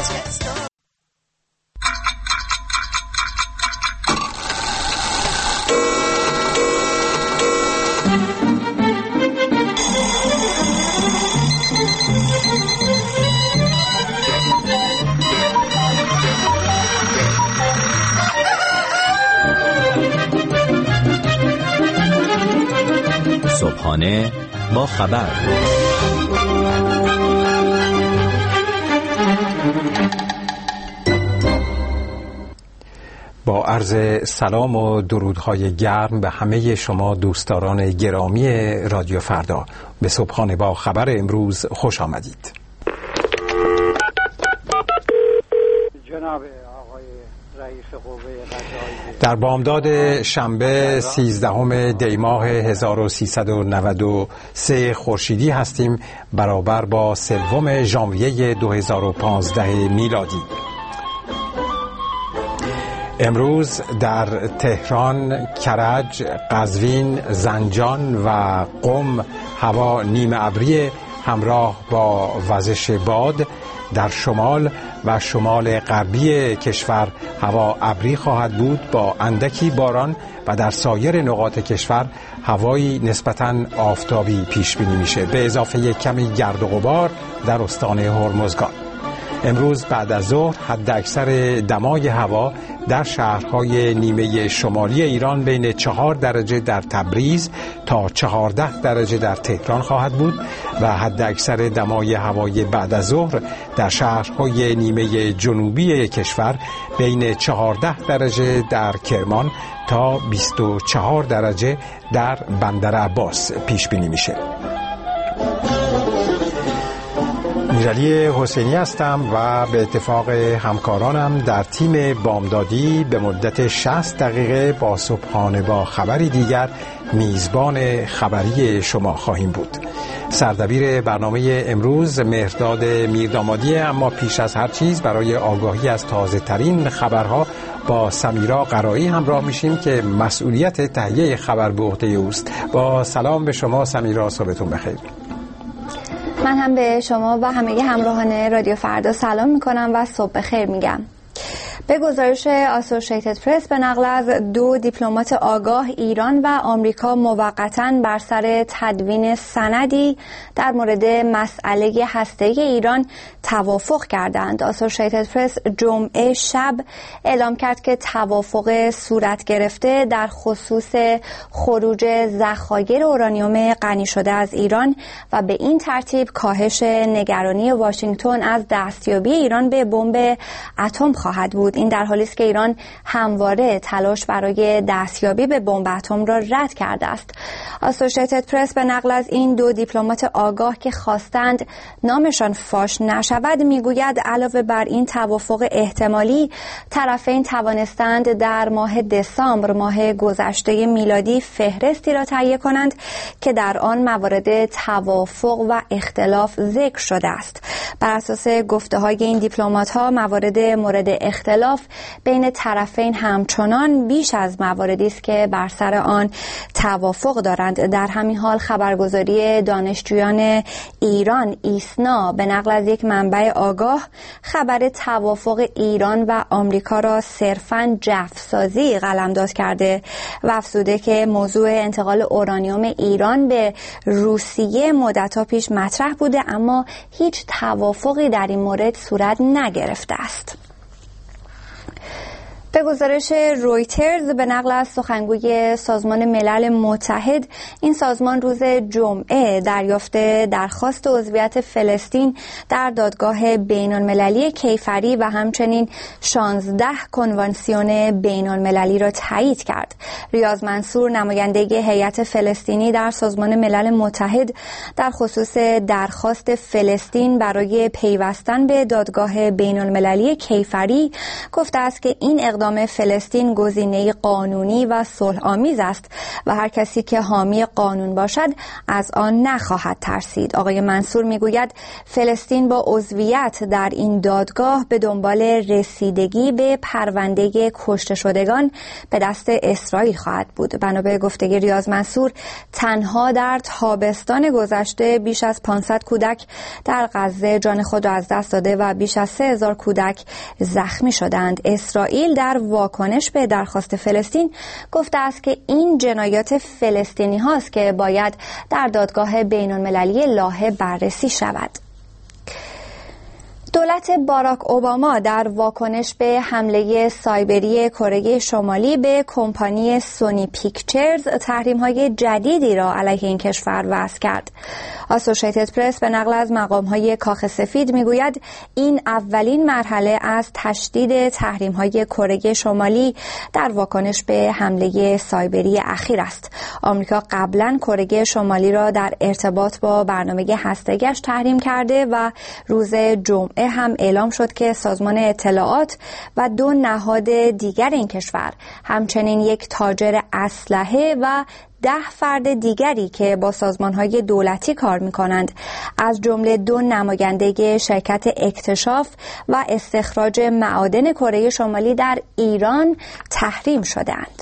صبحانه با خبر. با عرض سلام و درودهای گرم به همه شما دوستداران گرامی رادیو فردا، به صبحانه با خبر امروز خوش آمدید. جناب آقای رئیس قوه قضاییه، در بامداد شنبه 13 دی ماه 1393 خورشیدی هستیم، برابر با 3 ژانویه 2015 میلادی. امروز در تهران، کرج، قزوین، زنجان و قم هوا نیمه ابری همراه با وزش باد. در شمال و شمال غربی کشور هوا ابری خواهد بود با اندکی باران و در سایر نقاط کشور هوایی نسبتاً آفتابی پیش بینی میشه، به اضافه کمی گرد و غبار در استان هرمزگان. امروز بعد از ظهر حد اکثر دمای هوا در شهرهای نیمه شمالی ایران بین 4 درجه در تبریز تا 14 درجه در تهران خواهد بود و حد اکثر دمای هوای بعد از ظهر در شهرهای نیمه جنوبی کشور بین 14 درجه در کرمان تا 24 درجه در بندر عباس پیش بینی میشه. میرعلی حسینی هستم و به اتفاق همکارانم در تیم بامدادی به مدت 60 دقیقه با صبحانه با خبری دیگر میزبان خبری شما خواهیم بود. سردبیر برنامه امروز مهرداد میردامادیه، اما پیش از هر چیز برای آگاهی از تازه ترین خبرها با سمیرا قرایی همراه میشیم که مسئولیت تهیه خبر به عهده اوست. با سلام به شما سمیرا، صبحتون بخیر. من هم به شما و همه همراهان رادیو فردا سلام میکنم و صبح بخیر میگم. به گزارش آسوشیتد پرس به نقل از 2 دیپلمات آگاه، ایران و آمریکا موقتاً بر سر تدوین سندی در مورد مسئله هسته‌ای ایران توافق کردند. آسوشیتد پرس جمعه شب اعلام کرد که توافق صورت گرفته در خصوص خروج ذخایر اورانیوم غنی شده از ایران و به این ترتیب کاهش نگرانی واشنگتن از دستیابی ایران به بمب اتم خواهد بود. این در حالی است که ایران همواره تلاش برای دستیابی به بمب اتم را رد کرده است. آسوشیتد پرس به نقل از این 2 دیپلمات آگاه که خواستند نامشان فاش نشود میگوید علاوه بر این توافق احتمالی، طرفین توانستند در ماه دسامبر ماه گذشته میلادی فهرستی را تهیه کنند که در آن موارد توافق و اختلاف ذکر شده است. بر اساس گفته‌های این دیپلمات‌ها مورد اختلاف بین طرفین همچنان بیش از مواردی است که بر سر آن توافق دارند. در همین حال خبرگزاری دانشجویان ایران ایسنا به نقل از یک منبع آگاه خبر توافق ایران و آمریکا را صرفاً جفسازی قلمداد کرده و افزوده که موضوع انتقال اورانیوم ایران به روسیه مدت‌ها پیش مطرح بوده اما هیچ توافقی در این مورد صورت نگرفته است. به گزارش رویترز به نقل از سخنگوی سازمان ملل متحد، این سازمان روز جمعه دریافت درخواست عضویت فلسطین در دادگاه بین‌المللی کیفری و همچنین 16 کنوانسیون بین‌المللی را تایید کرد. ریاض منصور، نماینده هیئت فلسطینی در سازمان ملل متحد در خصوص درخواست فلسطین برای پیوستن به دادگاه بین‌المللی کیفری، گفته است که این اقدام اعلام فلسطین گزینه‌ای قانونی و صلح‌آمیز است و هر کسی که حامی قانون باشد از آن نخواهد ترسید. آقای منصور میگوید فلسطین با عضویت در این دادگاه به دنبال رسیدگی به پرونده کشته شدگان به دست اسرائیل خواهد بود. بنا به گفته ریاض منصور، تنها در تابستان گذشته بیش از 500 کودک در غزه جان خود را از دست داده و بیش از 3000 کودک زخمی شدند. اسرائیل در واکنش به درخواست فلسطین گفته است که این جنایات فلسطینی هاست که باید در دادگاه بین المللی لاهه بررسی شود. دولت باراک اوباما در واکنش به حمله سایبری کره شمالی به کمپانی سونی پیکچرز تحریم‌های جدیدی را علیه این کشور وضع کرد. آسوشیتد پرس به نقل از مقام‌های کاخ سفید میگوید این اولین مرحله از تشدید تحریم‌های کره شمالی در واکنش به حمله سایبری اخیر است. آمریکا قبلا کره شمالی را در ارتباط با برنامه هسته‌ایش تحریم کرده و روز جمعه هم اعلام شد که سازمان اطلاعات و 2 نهاد دیگر این کشور، همچنین یک تاجر اسلحه و 10 فرد دیگری که با سازمان‌های دولتی کار می‌کنند، از جمله 2 نماینده شرکت اکتشاف و استخراج معادن کره شمالی در ایران تحریم شدند.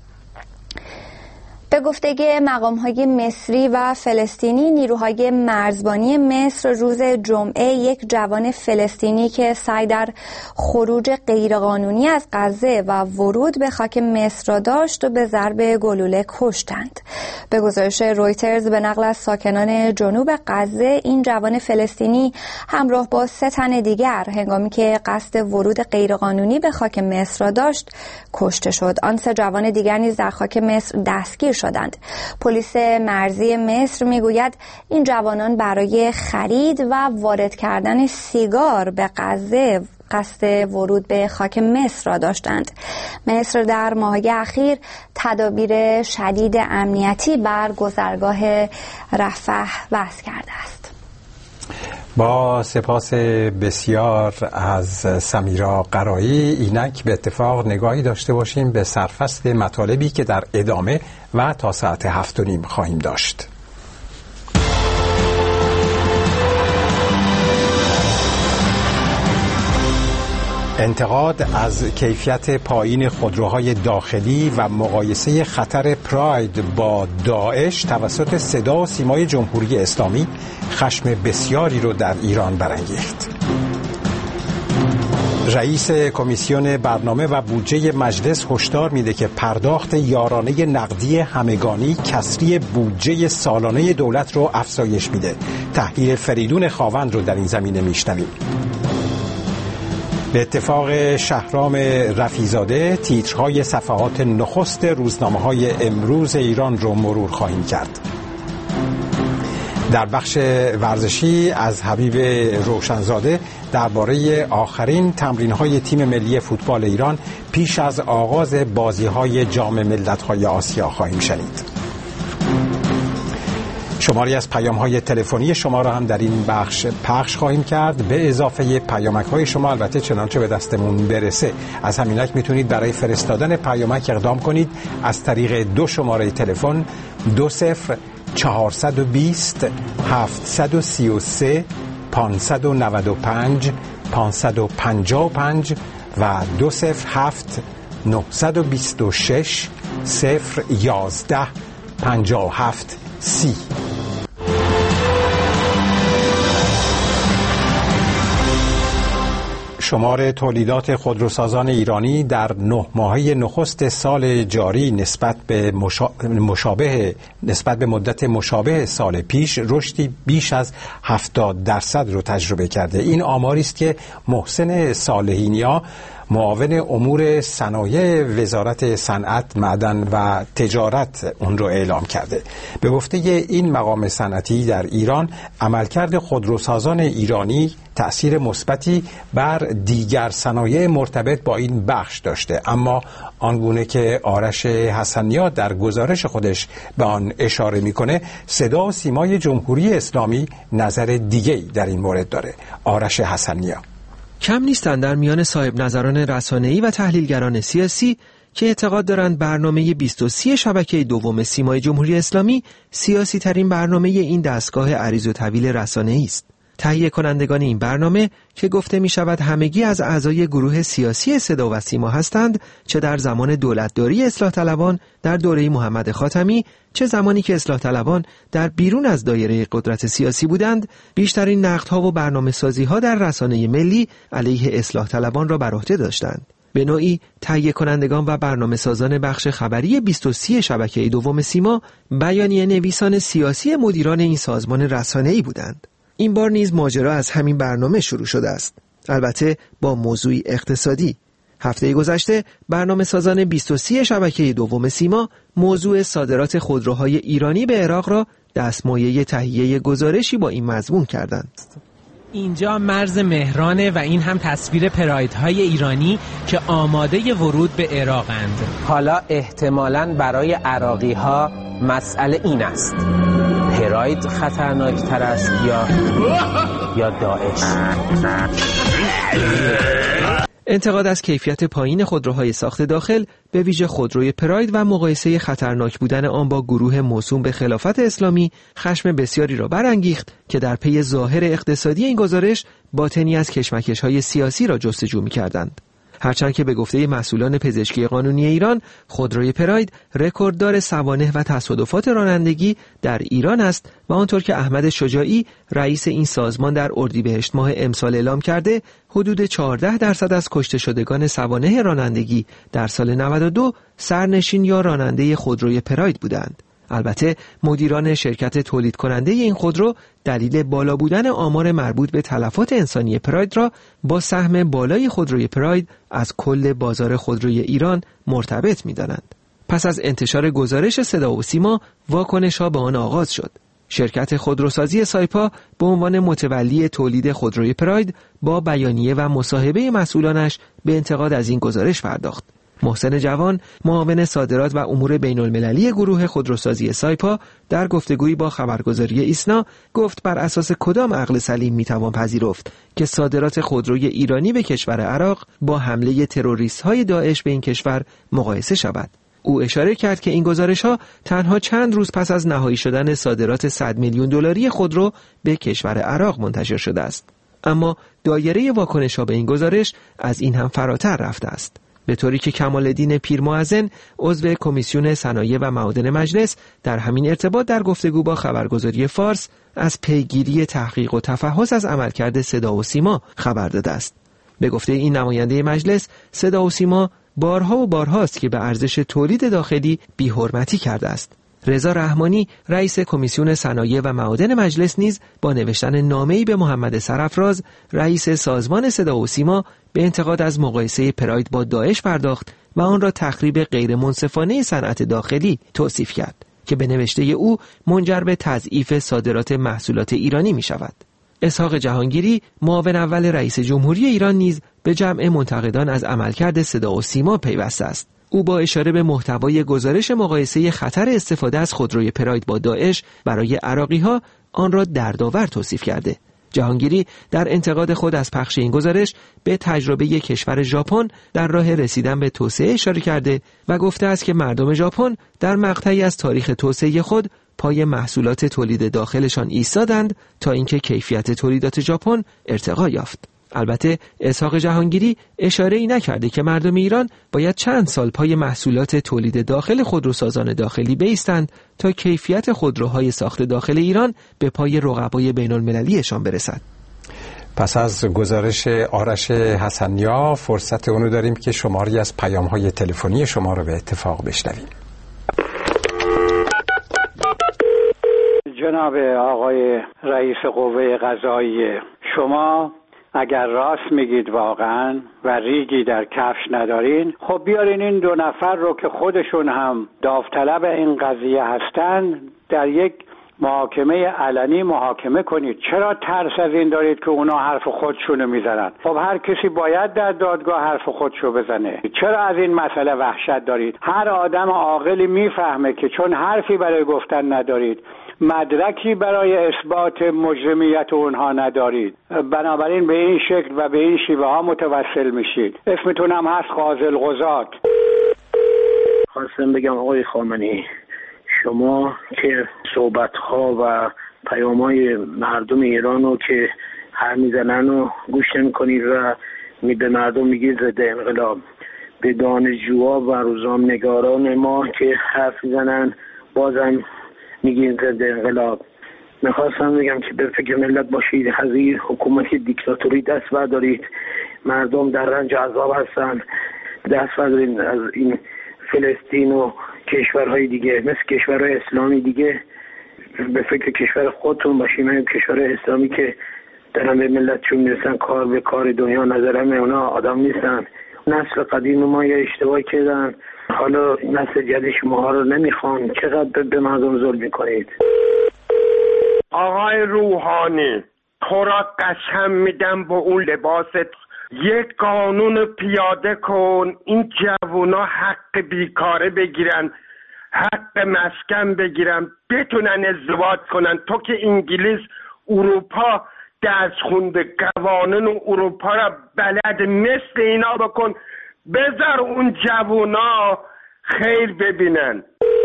به گفته مقام‌های مصری و فلسطینی، نیروهای مرزبانی مصر روز جمعه یک جوان فلسطینی که سعی در خروج غیرقانونی از غزه و ورود به خاک مصر را داشت و به ضرب گلوله کشتند. به گزارش رویترز به نقل از ساکنان جنوب غزه، این جوان فلسطینی همراه با 3 تن دیگر هنگامی که قصد ورود غیرقانونی به خاک مصر را داشت کشته شد. آن 3 جوان دیگر نیز در خاک مصر دستگیر شدند. پلیس مرزی مصر میگوید این جوانان برای خرید و وارد کردن سیگار به غزه قصد ورود به خاک مصر را داشتند. مصر در ماه‌های اخیر تدابیر شدید امنیتی بر گذرگاه رفح وضع کرده است. با سپاس بسیار از سمیرا قرایی. اینک به اتفاق نگاهی داشته باشیم به سرفصل مطالبی که در ادامه و تا ساعت 7:30 خواهیم داشت. انتقاد از کیفیت پایین خودروهای داخلی و مقایسه خطر پراید با داعش توسط صدا و سیمای جمهوری اسلامی خشم بسیاری رو در ایران برانگیخت. رئیس کمیسیون برنامه و بودجه مجلس هشدار میده که پرداخت یارانه نقدی همگانی کسری بودجه سالانه دولت رو افزایش میده. تحلیل فریدون خاوند رو در این زمینه میشنویم. به اتفاق شهرام رفیع‌زاده تیترهای صفحات نخست روزنامه‌های امروز ایران رو مرور خواهیم کرد. در بخش ورزشی از حبیب روشنزاده درباره آخرین تمرین‌های تیم ملی فوتبال ایران پیش از آغاز بازی‌های جام ملت‌های آسیا خواهیم شنید. شماری از پیام‌های تلفنی شما را هم در این بخش پخش خواهیم کرد، به اضافه پیامک‌های شما البته چنانچه به دستمون برسه. از همینک میتونید برای فرستادن پیامک اقدام کنید از طریق 2 شماره تلفن 20420 733 595 555 و 207 926 011 57 30. شمار تولیدات خودروسازان ایرانی در 9 ماهه نخست سال جاری نسبت به مدت مشابه سال پیش رشدی بیش از 70% رو تجربه کرده. این آماری است که محسن صالحینیا، معاون امور صنایع وزارت صنعت، معدن و تجارت اون رو اعلام کرده. به گفته این مقام صنعتی در ایران، عملکرد خودروسازان ایرانی تأثیر مثبتی بر دیگر صنایع مرتبط با این بخش داشته، اما آنگونه که آرش حسنیا در گزارش خودش به آن اشاره میکنه، صدا و سیمای جمهوری اسلامی نظر دیگه‌ای در این مورد داره. آرش حسنیا: کم نیستند در میان صاحب نظران رسانه‌ای و تحلیلگران سیاسی که اعتقاد دارند برنامه 23 شبکه دوم سیمای جمهوری اسلامی سیاسی ترین برنامه این دستگاه عریض و طویل رسانه‌ای است. تهیه کنندگان این برنامه که گفته می شود همگی از اعضای گروه سیاسی صدا و سیما هستند، چه در زمان دولتداری اصلاح طلبان در دوره محمد خاتمی، چه زمانی که اصلاح طلبان در بیرون از دایره قدرت سیاسی بودند، بیشترین نقدها و برنامه‌سازی‌ها در رسانه ملی علیه اصلاح طلبان را بر عهده داشتند. به نوعی تهیه کنندگان و برنامه‌سازان بخش خبری 23 شبکه دوم سیما بیانیه نویسان سیاسی مدیران این سازمان رسانه‌ای بودند. این بار نیز ماجرا از همین برنامه شروع شده است، البته با موضوعی اقتصادی. هفته گذشته برنامه‌سازان 23 شبکه دوم سیما موضوع صادرات خودروهای ایرانی به عراق را دستمایه تهیه گزارشی با این مضمون کردند. اینجا مرز مهرانه و این هم تصویر پرایدهای ایرانی که آماده ورود به عراقند. حالا احتمالاً برای عراقی‌ها مسئله این است: پراید خطرناکتر است یا داعش؟ انتقاد از کیفیت پایین خودروهای ساخت داخل، به ویژه خودروی پراید و مقایسه خطرناک بودن آن با گروه موسوم به خلافت اسلامی خشم بسیاری را برانگیخت که در پی ظاهر اقتصادی این گزارش باطنی از کشمکش‌های سیاسی را جستجو می‌کردند. هرچند که به گفته مسئولان پزشکی قانونی ایران، خودروی پراید رکورددار سوانح و تصادفات رانندگی در ایران است و آنطور که احمد شجاعی رئیس این سازمان در اردیبهشت ماه امسال اعلام کرده، حدود 14% از کشته شدگان سوانح رانندگی در سال 92 سرنشین یا راننده خودروی پراید بودند. البته مدیران شرکت تولید کننده این خودرو دلیل بالا بودن آمار مربوط به تلفات انسانی پراید را با سهم بالای خودروی پراید از کل بازار خودروی ایران مرتبط می‌دانند. پس از انتشار گزارش صدا و سیما، واکنش‌ها به آن آغاز شد. شرکت خودروسازی سایپا به عنوان متولی تولید خودروی پراید با بیانیه و مصاحبه مسئولانش به انتقاد از این گزارش پرداخت. محسن جوان، معاون صادرات و امور بین المللی گروه خودروسازی سایپا، در گفتگویی با خبرگزاری ایسنا گفت بر اساس کدام عقل سلیم میتوان پذیرفت که صادرات خودروی ایرانی به کشور عراق با حمله تروریست‌های داعش به این کشور مقایسه شود. او اشاره کرد که این گزارش‌ها تنها چند روز پس از نهایی شدن صادرات 100 میلیون دلاری خودرو به کشور عراق منتشر شده است. اما دایره واکنش‌ها به این گزارش از این هم فراتر رفته است، به طوری که کمال‌الدین پیرمؤذن، عضو کمیسیون صنایع و معادن مجلس، در همین ارتباط در گفتگو با خبرگزاری فارس از پیگیری تحقیق و تفحص از عملکرد صدا و سیما خبر داده است. به گفته این نماینده مجلس، صدا و سیما بارها و بارهاست که به ارزش تولید داخلی بی‌حرمتی کرده است. رضا رحمانی، رئیس کمیسیون صنایع و معادن مجلس، نیز با نوشتن نامه‌ای به محمد سرافراز، رئیس سازمان صدا و سیما، به انتقاد از مقایسه پراید با داعش پرداخت و آن را تخریب غیر منصفانه صنعت داخلی توصیف کرد که به نوشته او منجر به تضعیف صادرات محصولات ایرانی می شود. اسحاق جهانگیری، معاون اول رئیس جمهوری ایران، نیز به جمع منتقدان از عملکرد صدا و سیما پیوسته است. او با اشاره به محتوای گزارش مقایسه خطر استفاده از خودروی پراید با داعش برای عراقی‌ها آن را دردآور توصیف کرده. جهانگیری در انتقاد خود از پخش این گزارش به تجربه کشور ژاپن در راه رسیدن به توسعه اشاره کرده و گفته است که مردم ژاپن در مقطعی از تاریخ توسعه خود پای محصولات تولید داخلشان ایستادند تا اینکه کیفیت تولیدات ژاپن ارتقا یافت. البته اسحاق جهانگیری اشاره‌ای نکرده که مردم ایران باید چند سال پای محصولات تولید داخل خودروسازان داخلی بایستند تا کیفیت خودروهای ساخت داخل ایران به پای رقبای بین‌المللیشان برسد. پس از گزارش آرش حسنیا فرصت اونو داریم که شماری از پیام‌های تلفنی شما رو به اتفاق بشنویم. جناب آقای رئیس قوه قضاییه، شما اگر راست میگید واقعا و ریگی در کفش ندارین، خب بیارین این دو نفر رو که خودشون هم داوطلب این قضیه هستن در یک محاکمه علنی محاکمه کنید. چرا ترس از این دارید که اونا حرف خودشونو میزنن؟ خب هر کسی باید در دادگاه حرف خودشو بزنه. چرا از این مسئله وحشت دارید؟ هر آدم عاقلی میفهمه که چون حرفی برای گفتن ندارید مدرکی برای اثبات مجرمیت اونها ندارید. بنابراین به این شکل و به این شیوه ها متوسل میشید. اسمتون هم هست قاضی القضات. خواستم بگم آقای خامنه‌ای، شما که صحبت‌ها و پیام‌های مردم ایران رو که هر میزنن و گوش نمی‌کنید و به مردم میگید ضد انقلاب، به دانشجوها و روزنامه‌نگاران ما که حرف میزنن بازم میگید ضد انقلاب. میخواستم بگم که به فکر ملت باشید، از این حکومت دیکتاتوری دست بردارید. مردم در رنج عذاب هستن، دست بردارید از این فلسطین و کشورهای دیگه مثل کشورهای اسلامی دیگه، به فکر کشور خودتون باشیم. این کشور اسلامی که دارن به ملتشون میرسن، کار به کار دنیا نظرم اونا آدم نیستن. نسل قدیم ما یا اشتباه کردن، حالا نسل جدید شما رو نمیخوان. چقدر به مردم ظلم میکنید. آقای روحانی، تو را قسم میدم با اون لباست یک قانون پیاده کن، این جوونا حق بیکاره بگیرن، حق مسکن بگیرن، بتونن ازدواج کنن. تو که انگلیس، اروپا درس خونده، قوانین اروپا را بلد، مثل اینا بکن، بذار اون جوونا خیر ببینن.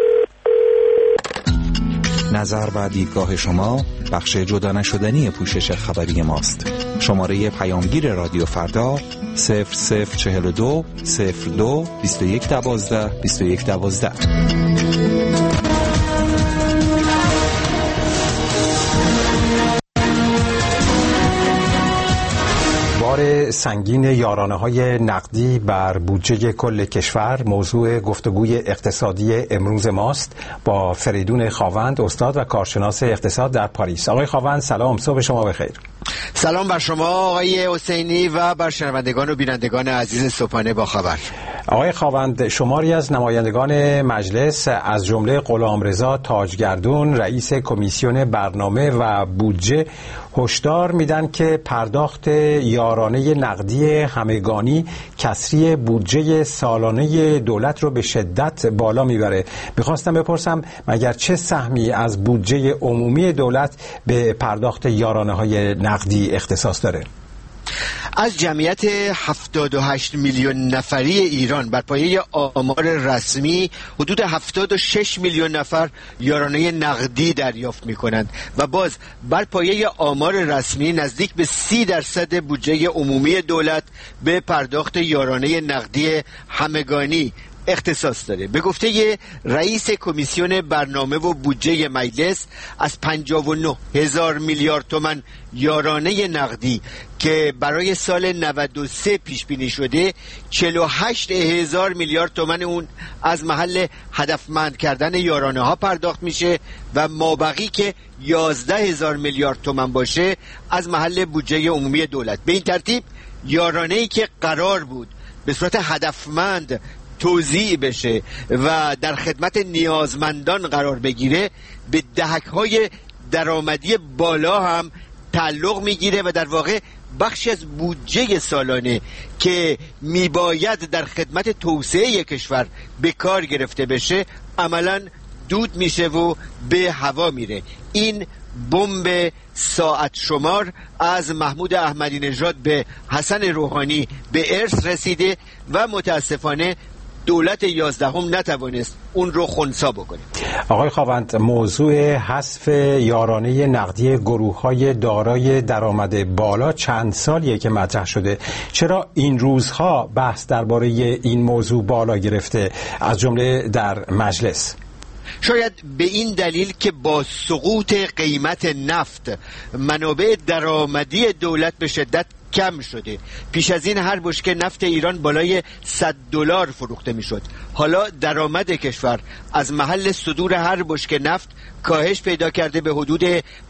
نظر و دیدگاه شما بخش جدا نشدنی پوشش خبری ماست. شماره پیامگیر رادیو فردا 0042 02 21 12 21 12. بار سنگین یارانه‌های نقدی بر بودجه کل کشور موضوع گفتگوی اقتصادی امروز ماست با فریدون خاوند، استاد و کارشناس اقتصاد در پاریس. آقای خاوند سلام، صبح شما بخیر. سلام بر شما آقای حسینی و بر شنوندگان و بینندگان عزیز صبحانه با خبر. آقای خاوند، شماری از نمایندگان مجلس از جمله غلامرضا تاجگردون رئیس کمیسیون برنامه و بودجه هشدار میدن که پرداخت یارانه نقدی همگانی کسری بودجه سالانه دولت رو به شدت بالا میبره. میخواستم بپرسم مگر چه سهمی از بودجه عمومی دولت به پرداخت یارانه های نقدی اختصاص داره؟ از جمعیت 78 میلیون نفری ایران بر پایه آمار رسمی حدود 76 میلیون نفر یارانه نقدی دریافت می کنند و باز بر پایه آمار رسمی نزدیک به 30% بودجه عمومی دولت به پرداخت یارانه نقدی همگانی اختصاص داره. به گفته رئیس کمیسیون برنامه و بودجه مجلس، از 59,000 میلیارد تومان یارانه نقدی که برای سال 93 پیش بینی شده، 48,000 میلیارد تومان اون از محل هدفمند کردن یارانه ها پرداخت میشه و مابقی که 11,000 میلیارد تومان باشه از محل بودجه عمومی دولت. به این ترتیب یارانه‌ای که قرار بود به صورت هدفمند توزیع بشه و در خدمت نیازمندان قرار بگیره، به دهک‌های درآمدی بالا هم تعلق میگیره و در واقع بخشی از بودجه سالانه که میباید در خدمت توسعه کشور به کار گرفته بشه عملاً دود میشه و به هوا میره. این بمب ساعت شمار از محمود احمدی نژاد به حسن روحانی به ارث رسیده و متاسفانه دولت 11 نتوانست اون رو خنثی بکنه. آقای خاوند، موضوع حذف یارانه نقدی گروه‌های دارای درآمد بالا چند سالیه که مطرح شده. چرا این روزها بحث درباره این موضوع بالا گرفته، از جمله در مجلس؟ شاید به این دلیل که با سقوط قیمت نفت منابع درآمدی دولت به شدت کم شده. پیش از این هر بشکه نفت ایران بالای $100 فروخته میشد. حالا درآمد کشور از محل صدور هر بشکه نفت کاهش پیدا کرده به حدود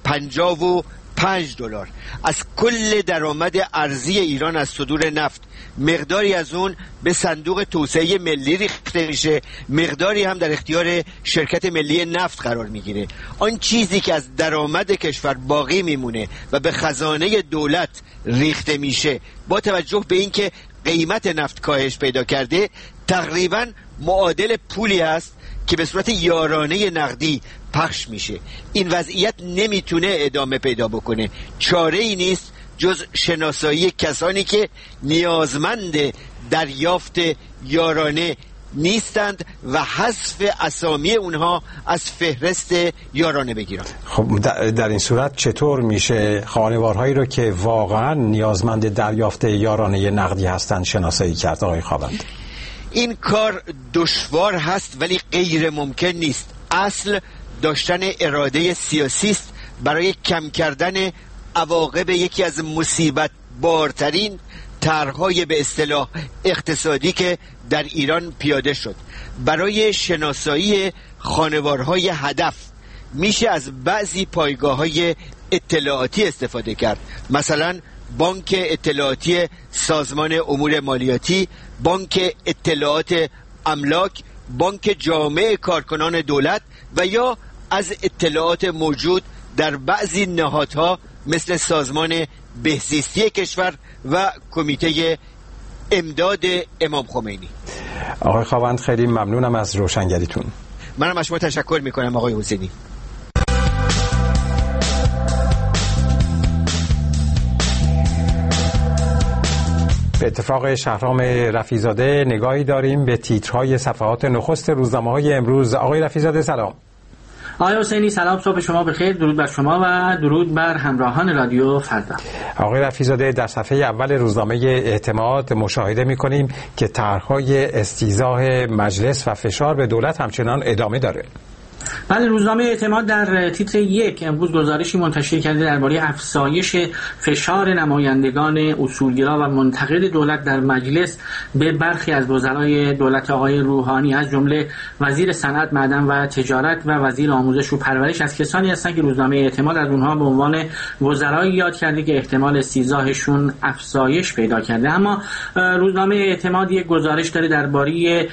$55. از کل درآمد ارزی ایران از صدور نفت مقداری از اون به صندوق توسعه ملی ریخته میشه، مقداری هم در اختیار شرکت ملی نفت قرار میگیره. آن چیزی که از درآمد کشور باقی میمونه و به خزانه دولت ریخته میشه با توجه به اینکه قیمت نفت کاهش پیدا کرده، تقریبا معادل پولی هست که به صورت یارانه نقدی پخش میشه. این وضعیت نمیتونه ادامه پیدا بکنه. چاره ای نیست جز شناسایی کسانی که نیازمند دریافت یارانه نیستند و حذف اسامی اونها از فهرست یارانه بگیرن. خب در این صورت چطور میشه خانوارهایی رو که واقعا نیازمند دریافت یارانه نقدی هستند شناسایی کرد آقای خاوند؟ این کار دشوار هست ولی غیر ممکن نیست. اصل داشتن اراده سیاسی است برای کم کردن عواقب یکی از مصیبت بارترین طرح‌های به اصطلاح اقتصادی که در ایران پیاده شد. برای شناسایی خانوارهای هدف میشه از بعضی پایگاه‌های اطلاعاتی استفاده کرد، مثلا بانک اطلاعاتی سازمان امور مالیاتی، بانک اطلاعات املاک، بانک جامع کارکنان دولت و یا از اطلاعات موجود در بعضی نهادها مثل سازمان بهزیستی کشور و کمیته امداد امام خمینی. آقای خاوند خیلی ممنونم از روشنگریتون. منم از شما تشکر میکنم آقای حسینی. به اتفاق شهرام رفیع‌زاده نگاهی داریم به تیترهای صفحات نخست روزنامه‌های امروز. آقای رفیع‌زاده سلام. آقای حسینی سلام، صبح شما بخیر، درود بر شما و درود بر همراهان رادیو فردا. آقای رفیع‌زاده در صفحه اول روزنامه اعتماد مشاهده می‌کنیم که طرح‌های استیضاح مجلس و فشار به دولت همچنان ادامه داره. بله، روزنامه اعتماد در تیتر 1 امروز گزارشی منتشر کرده درباره افزایش فشار نمایندگان اصولگرا و منتقد دولت در مجلس به برخی از وزرای دولت آقای روحانی، از جمله وزیر صنعت، معدن و تجارت و وزیر آموزش و پرورش. از کسانی هستند که روزنامه اعتماد از اونها به عنوان وزرایی یاد کرده که احتمال استیضاحشون افزایش پیدا کرده. اما روزنامه اعتماد یک گزارش داره درباره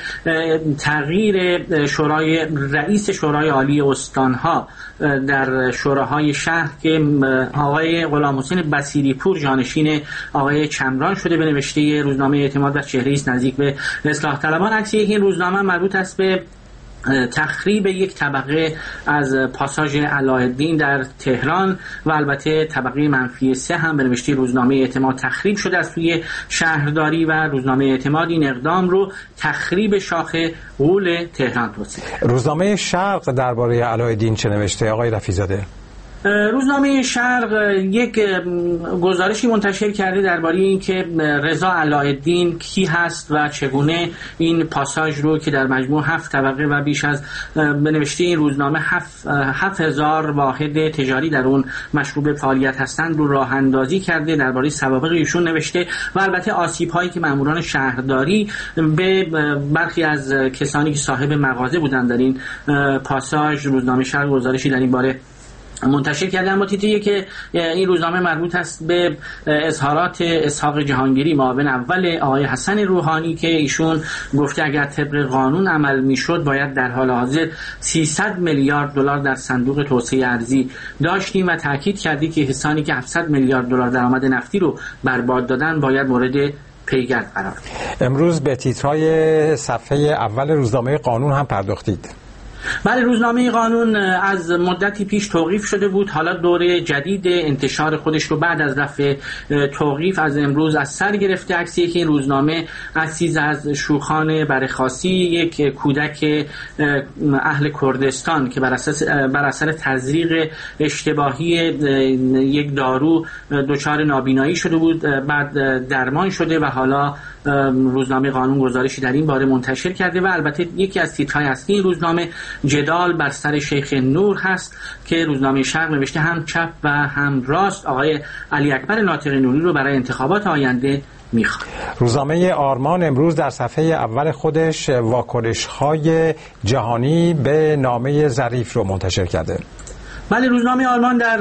تغییر شورای رئیس شورای عالی استانها در شوراهای شهر که آقای غلامحسین بصیری پور جانشین آقای چمران شده. به نوشته روزنامه اعتماد در چهره است نزدیک به اصلاح طلبان. عکس این روزنامه مربوط است به تخریب یک طبقه از پاساژ علاءالدین در تهران و البته طبقه -3 هم به نوشته روزنامه اعتماد تخریب شده از سوی شهرداری و روزنامه اعتماد این اقدام رو تخریب شاخ غول تهران توصیف. روزنامه شرق درباره علاءالدین چه نوشته آقای رفیع‌زاده؟ روزنامه شرق یک گزارشی منتشر کرده درباره اینکه رضا علاءالدین کی هست و چگونه این پاساژ رو که در مجموع 7 طبقه و بیش از به نوشته این روزنامه 7000 واحد تجاری در اون مشروع فعالیت هستند رو راه اندازی کرده. درباره سوابق ایشون نوشته و البته آسیب هایی که ماموران شهرداری به برخی از کسانی که صاحب مغازه بودند در این پاساژ. روزنامه شرق گزارشی در این باره منتشر کرده. اما تیتری که این روزنامه مربوط است به اظهارات اسحاق جهانگیری، معاون اول آقای حسن روحانی، که ایشون گفته اگر طبق قانون عمل میشد باید در حال حاضر 300 میلیارد دلار در صندوق توسعه ارضی داشتیم و تاکید کردی که کسانی که 700 میلیارد دلار درآمد نفتی رو برباد دادن باید مورد پیگرد قرار گیرند. امروز به تیترهای صفحه اول روزنامه قانون هم پرداختید. بله، روزنامه قانون از مدتی پیش توقیف شده بود. حالا دوره جدید انتشار خودش رو بعد از رفع توقیف از امروز از سر گرفته. عکسی که این روزنامه عکسی از شوخان برخاسی، یک کودک اهل کردستان که بر اثر تزریق اشتباهی یک دارو دچار نابینایی شده بود، بعد درمان شده و حالا روزنامه قانون گزارشی در این باره منتشر کرده. و البته یکی از تیترهای اصلی این روزنامه جدال بر سر شیخ نور هست که روزنامه شرق نوشته هم چپ و هم راست آقای علی اکبر ناطقی نوری رو برای انتخابات آینده میخواد. روزنامه آرمان امروز در صفحه اول خودش واکنش‌های جهانی به نامه ظریف رو منتشر کرده. بله، روزنامه آلمان در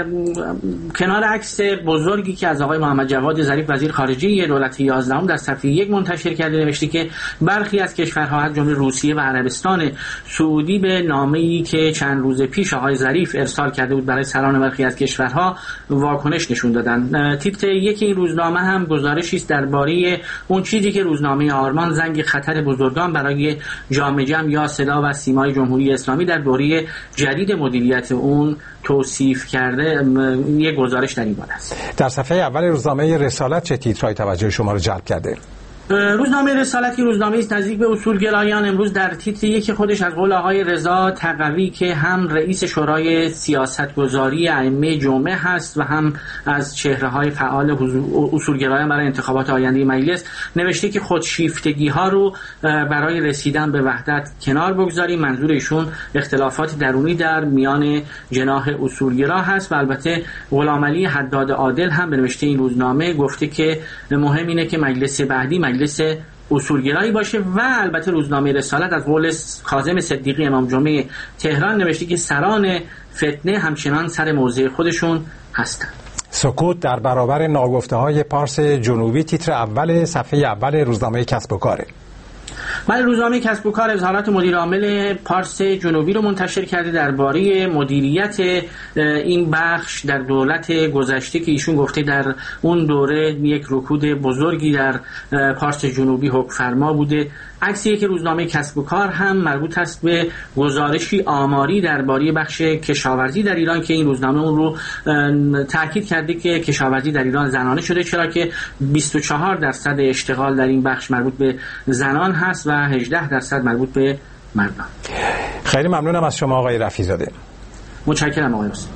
کنار عکس بزرگی که از آقای محمد جواد ظریف وزیر خارجه دولت 11 در صفحه 1 منتشر کرده نوشته که برخی از کشورها از جمله روسیه و عربستان سعودی به نامه‌ای که چند روز پیش آقای ظریف ارسال کرده بود برای سران برخی از کشورها واکنش نشون دادن. تیتر 1 این روزنامه هم گزارشی است درباره اون چیزی که روزنامه آلمان زنگ خطر بزرگان برای جام جم یا صدا و سیمای جمهوری اسلامی در دوره جدید مدیریت اون توصیف کرده. یک گزارش در این باره است. در صفحه اول روزنامه رسالت چه تیترهای توجه شما رو جلب کرده؟ روزنامه رسالت که روزنامه است نزدیک به اصولگرایان امروز در تیتر یک خودش از قول آقای رضا تقوی که هم رئیس شورای سیاستگذاری ائمه جمعه هست و هم از چهره‌های فعال اصولگرایان برای انتخابات آینده مجلس نوشته که خودشیفتگی‌ها رو برای رسیدن به وحدت کنار بگذاریم. منظور ایشون اختلافات درونی در میان جناح اصولگرا هست و البته غلامعلی حداد عادل هم به نوشته این روزنامه گفته که مهم اینه که مجلس بعدی مجلس اصولگرایی باشه و البته روزنامه رسالت از قول کاظم صدیقی امام جمعه تهران نوشته که سران فتنه همچنان سر موضع خودشون هستند. سکوت در برابر ناگفته‌های پارس جنوبی تیتر اول صفحه اول روزنامه کسب و کاره. بله، روزنامه کسب و کار اظهارات مدیر عامل پارس جنوبی رو منتشر کرده درباره مدیریت این بخش در دولت گذشته که ایشون گفته در اون دوره یک رکود بزرگی در پارس جنوبی حکم فرما بوده. عکسی که روزنامه کسب و کار هم مربوط است به گزارشی آماری درباره بخش کشاورزی در ایران که این روزنامه اون رو تاکید کرده که کشاورزی در ایران زنانه شده، چرا که 24% اشتغال در این بخش مربوط به زنان هست و 18% مربوط به مردان. خیلی ممنونم از شما آقای رفیع‌زاده. متشکرم آقای رفیع‌زاده.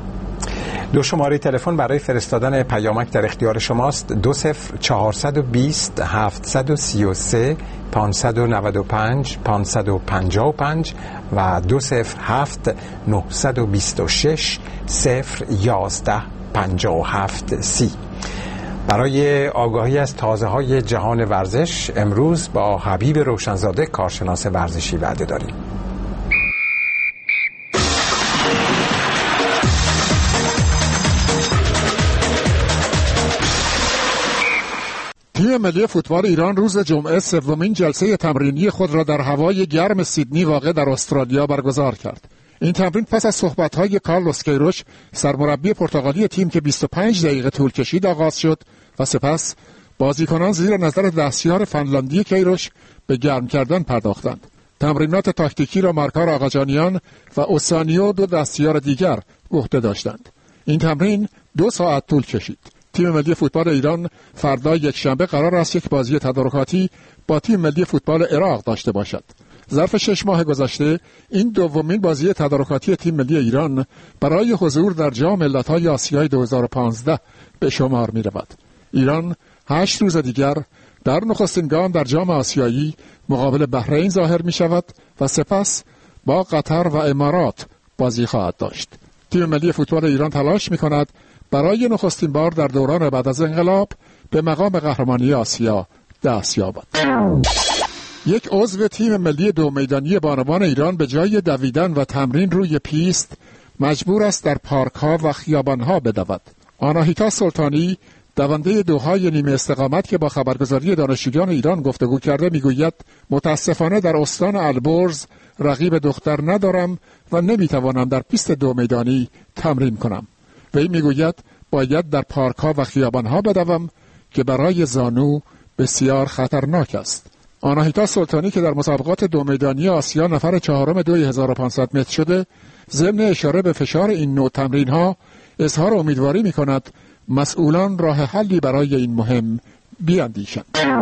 دو شماره تلفن برای فرستادن پیامک در اختیار شماست: 20420 733 595 555 و 207 926 011 57 30. برای آگاهی از تازه‌های جهان ورزش امروز با حبیب روشنزاده کارشناس ورزشی وعده داریم. تیم ملی فوتبال ایران روز جمعه سومین جلسه تمرینی خود را در هوای گرم سیدنی واقع در استرالیا برگزار کرد. این تمرین پس از صحبت‌های کارلوس کیروش سرمربی پرتغالی تیم که 25 دقیقه طول کشید آغاز شد و سپس بازیکنان زیر نظر دستیار فنلاندی کیروش به گرم کردن پرداختند. تمرینات تاکتیکی را مارکار آقاجانیان و اوسانیو دو دستیار دیگر عهده داشتند. این تمرین 2 ساعت طول کشید. تیم ملی فوتبال ایران فردا یکشنبه قرار است یک بازی تدارکاتی با تیم ملی فوتبال عراق داشته باشد. ظرف 6 ماه گذشته این دومین بازی تدارکاتی تیم ملی ایران برای حضور در جام ملت‌های آسیای 2015 به شمار می‌رود. ایران 8 روز دیگر در نخستین گام در جام آسیایی مقابل بحرین ظاهر می‌شود و سپس با قطر و امارات بازی خواهد داشت. تیم ملی فوتبال ایران تلاش می‌کند برای نخستین بار در دوران بعد از انقلاب به مقام قهرمانی آسیا دست یابد. یک عضو تیم ملی دو میدانی بانوان ایران به جای دویدن و تمرین روی پیست مجبور است در پارک‌ها و خیابان‌ها بدود. آناهیتا سلطانی دونده دوهای نیمه استقامت که با خبرگزاری دانشجویان ایران گفتگو کرده میگوید متاسفانه در استان البرز رقیب دختر ندارم و نمیتوانم در پیست دو میدانی تمرین کنم. وی میگوید باید در پارک‌ها و خیابان‌ها بدوم که برای زانو بسیار خطرناک است. آناهیتا سلطانی که در مسابقات دو میدانی آسیا نفر چهارم 2500 متر شده، ضمن اشاره به فشار این نوع تمرین‌ها اظهار امیدواری می‌کند مسئولان راه حلی برای این مهم بیاندیشند.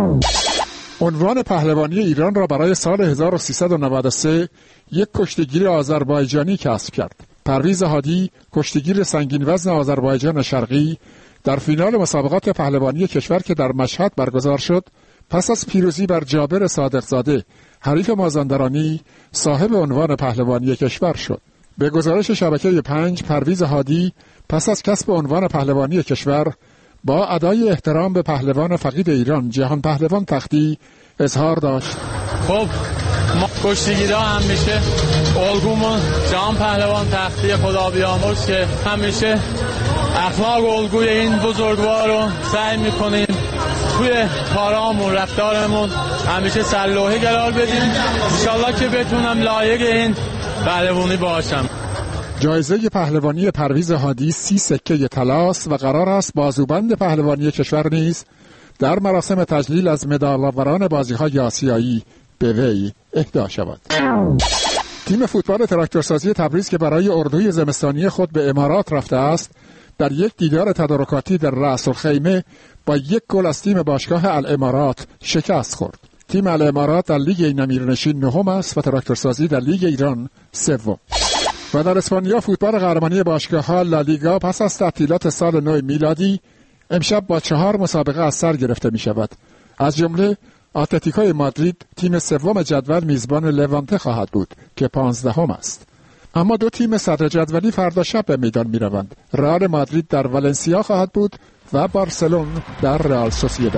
عنوان پهلوانی ایران را برای سال 1393 یک کشتیگیر آذربایجانی کسب کرد. پرویز هادی، کشتیگیر سنگین وزن آذربایجان شرقی، در فینال مسابقات پهلوانی کشور که در مشهد برگزار شد، پس از پیروزی بر جابر صادقزاده، حریف مازندرانی، صاحب عنوان پهلوانی کشور شد. به گزارش شبکه 5، پرویز هادی پس از کسب عنوان پهلوانی کشور با ادای احترام به پهلوان فقید ایران جهان پهلوان تختی اظهار داشت خب ما کشتیگیرا همیشه الگومون جهان پهلوان تختی خدا بیامرز که همیشه اخلاق الگوی این بزرگوار رو سعی میکنیم توی کارامون رفتارمون همیشه سرلوحه قرار بدیم. انشالله که بتونم لایق این پهلوانی باشم. جایزه پهلوانی پرویز هادی 30 سکه طلا است و قرار است بازوبند پهلوانی کشور نیز در مراسم تجلیل از مدال‌آوران بازی‌های آسیایی به وی اهدا شود. تیم فوتبال تراکتورسازی تبریز که برای اردوی زمستانی خود به امارات رفته است، در یک دیدار تدارکاتی در رأس الخیمه با 1 گل از تیم باشگاه الامارات شکست خورد. تیم الامارات در لیگ نمیرنشین نهم است و تراکتورسازی در لیگ ایران سوم. و در اسپانیا فوتبال قهرمانی باشگاه‌ها لالیگا پس از تعطیلات سال نو میلادی امشب با 4 مسابقه از سر گرفته می شود. از جمله اتلتیکو مادرید تیم سوم جدول میزبان لوانته خواهد بود که 15ام است. اما 2 تیم صدر جدولی فردا شب به میدان می روند. رئال مادرید در والنسیا خواهد بود و بارسلون در رئال سوسییداد.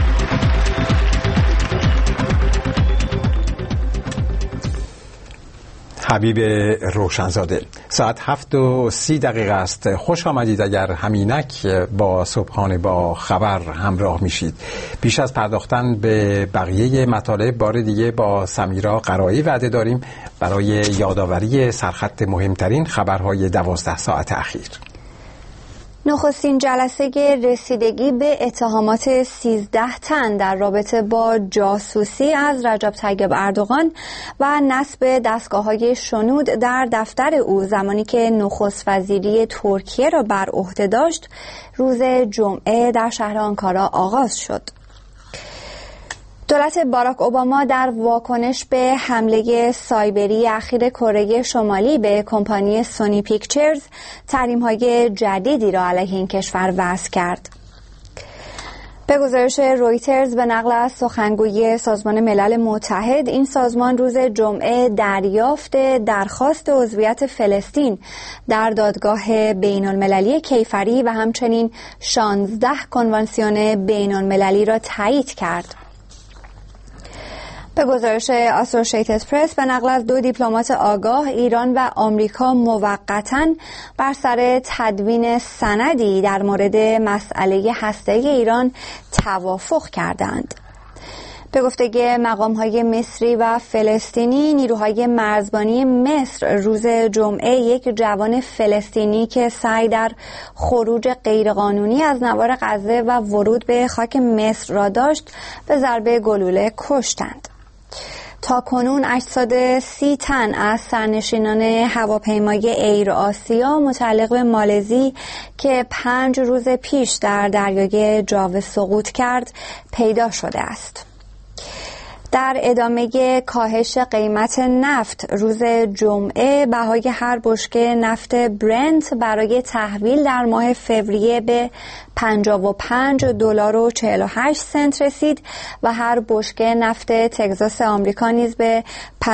حبیب روشنزاده. ساعت 7:30 است. خوش آمدید اگر همینک با صبحانه با خبر همراه میشید. پیش از پرداختن به بقیه مطالب بار دیگه با سمیرا قرایی وعده داریم برای یادآوری سرخط مهمترین خبرهای 12 ساعت اخیر. نخستین جلسه رسیدگی به اتهامات 13 تن در رابطه با جاسوسی از رجب طیب اردوغان و نصب دستگاه‌های شنود در دفتر او زمانی که نخست وزیری ترکیه را بر عهده داشت روز جمعه در شهر آنکارا آغاز شد. دولت باراک اوباما در واکنش به حمله سایبری اخیر کره شمالی به کمپانی سونی پیکچرز تحریم‌های جدیدی را علیه این کشور وضع کرد. به گزارش رویترز به نقل از سخنگوی سازمان ملل متحد، این سازمان روز جمعه دریافت درخواست عضویت فلسطین در دادگاه بین‌المللی کیفری و همچنین 16 کنوانسیون بین‌المللی را تایید کرد. به گزارش آسوشیتد پرس به نقل از 2 دیپلمات آگاه، ایران و آمریکا موقتاً بر سر تدوین سندی در مورد مسئله هسته‌ای ایران توافق کردند. به گفته مقام‌های مصری و فلسطینی، نیروهای مرزبانی مصر روز جمعه یک جوان فلسطینی که سعی در خروج غیرقانونی از نوار غزه و ورود به خاک مصر را داشت به ضربه گلوله کشتند. تا کنون اجساد 30 تن از سرنشینان هواپیمای ایر آسیا متعلق به مالزی که 5 روز پیش در دریای جاوه سقوط کرد پیدا شده است. در ادامه کاهش قیمت نفت روز جمعه بهای هر بشکه نفت برنت برای تحویل در ماه فوریه به $55.48 رسید و هر بشکه نفت تگزاس آمریکا نیز به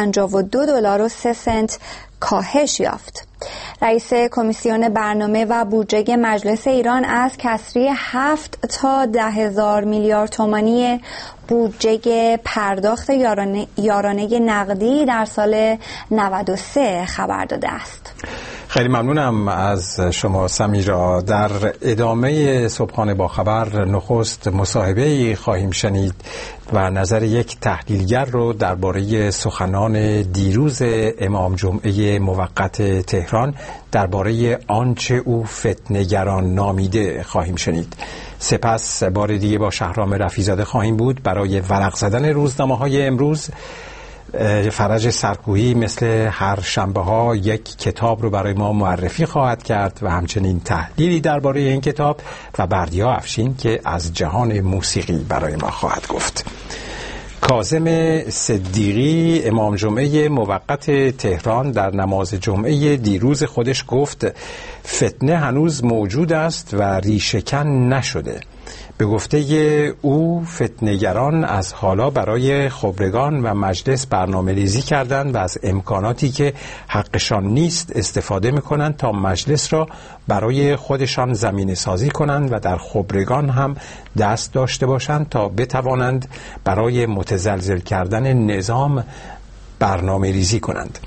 $52.03 کاهش یافت. رئیس کمیسیون برنامه و بودجه مجلس ایران از کسری 7 تا 10,000 میلیارد تومانی بودجه پرداخت یارانه نقدی در سال 93 خبر داده است. خیلی ممنونم از شما سمیرا. در ادامه صبحانه با خبر نخست مصاحبه‌ای خواهیم شنید و نظر یک تحلیلگر رو درباره سخنان دیروز امام جمعه موقت تهران درباره آنچه او فتنه‌گران نامیده خواهیم شنید. سپس بار دیگه با شهرام رفیع‌زاده خواهیم بود برای ورق زدن روزنامه‌های امروز. فرج سرکویی مثل هر شنبه ها یک کتاب رو برای ما معرفی خواهد کرد و همچنین تحلیلی درباره این کتاب و بردیا افشین که از جهان موسیقی برای ما خواهد گفت. کاظم صدیقی امام جمعه موقت تهران در نماز جمعه دیروز خودش گفت فتنه هنوز موجود است و ریشه‌کن نشده. به گفته او فتنه‌گران از حالا برای خبرگان و مجلس برنامه‌ریزی کردند و از امکاناتی که حقشان نیست استفاده می‌کنند تا مجلس را برای خودشان زمینه سازی کنند و در خبرگان هم دست داشته باشند تا بتوانند برای متزلزل کردن نظام برنامه‌ریزی کنند.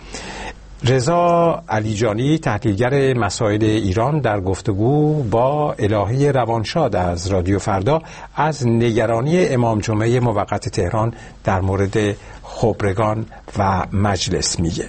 رضا علیجانی تحلیلگر مسائل ایران در گفتگو با الهی روانشاد از رادیو فردا از نگرانی امام جمعه موقت تهران در مورد خبرگان و مجلس میگه.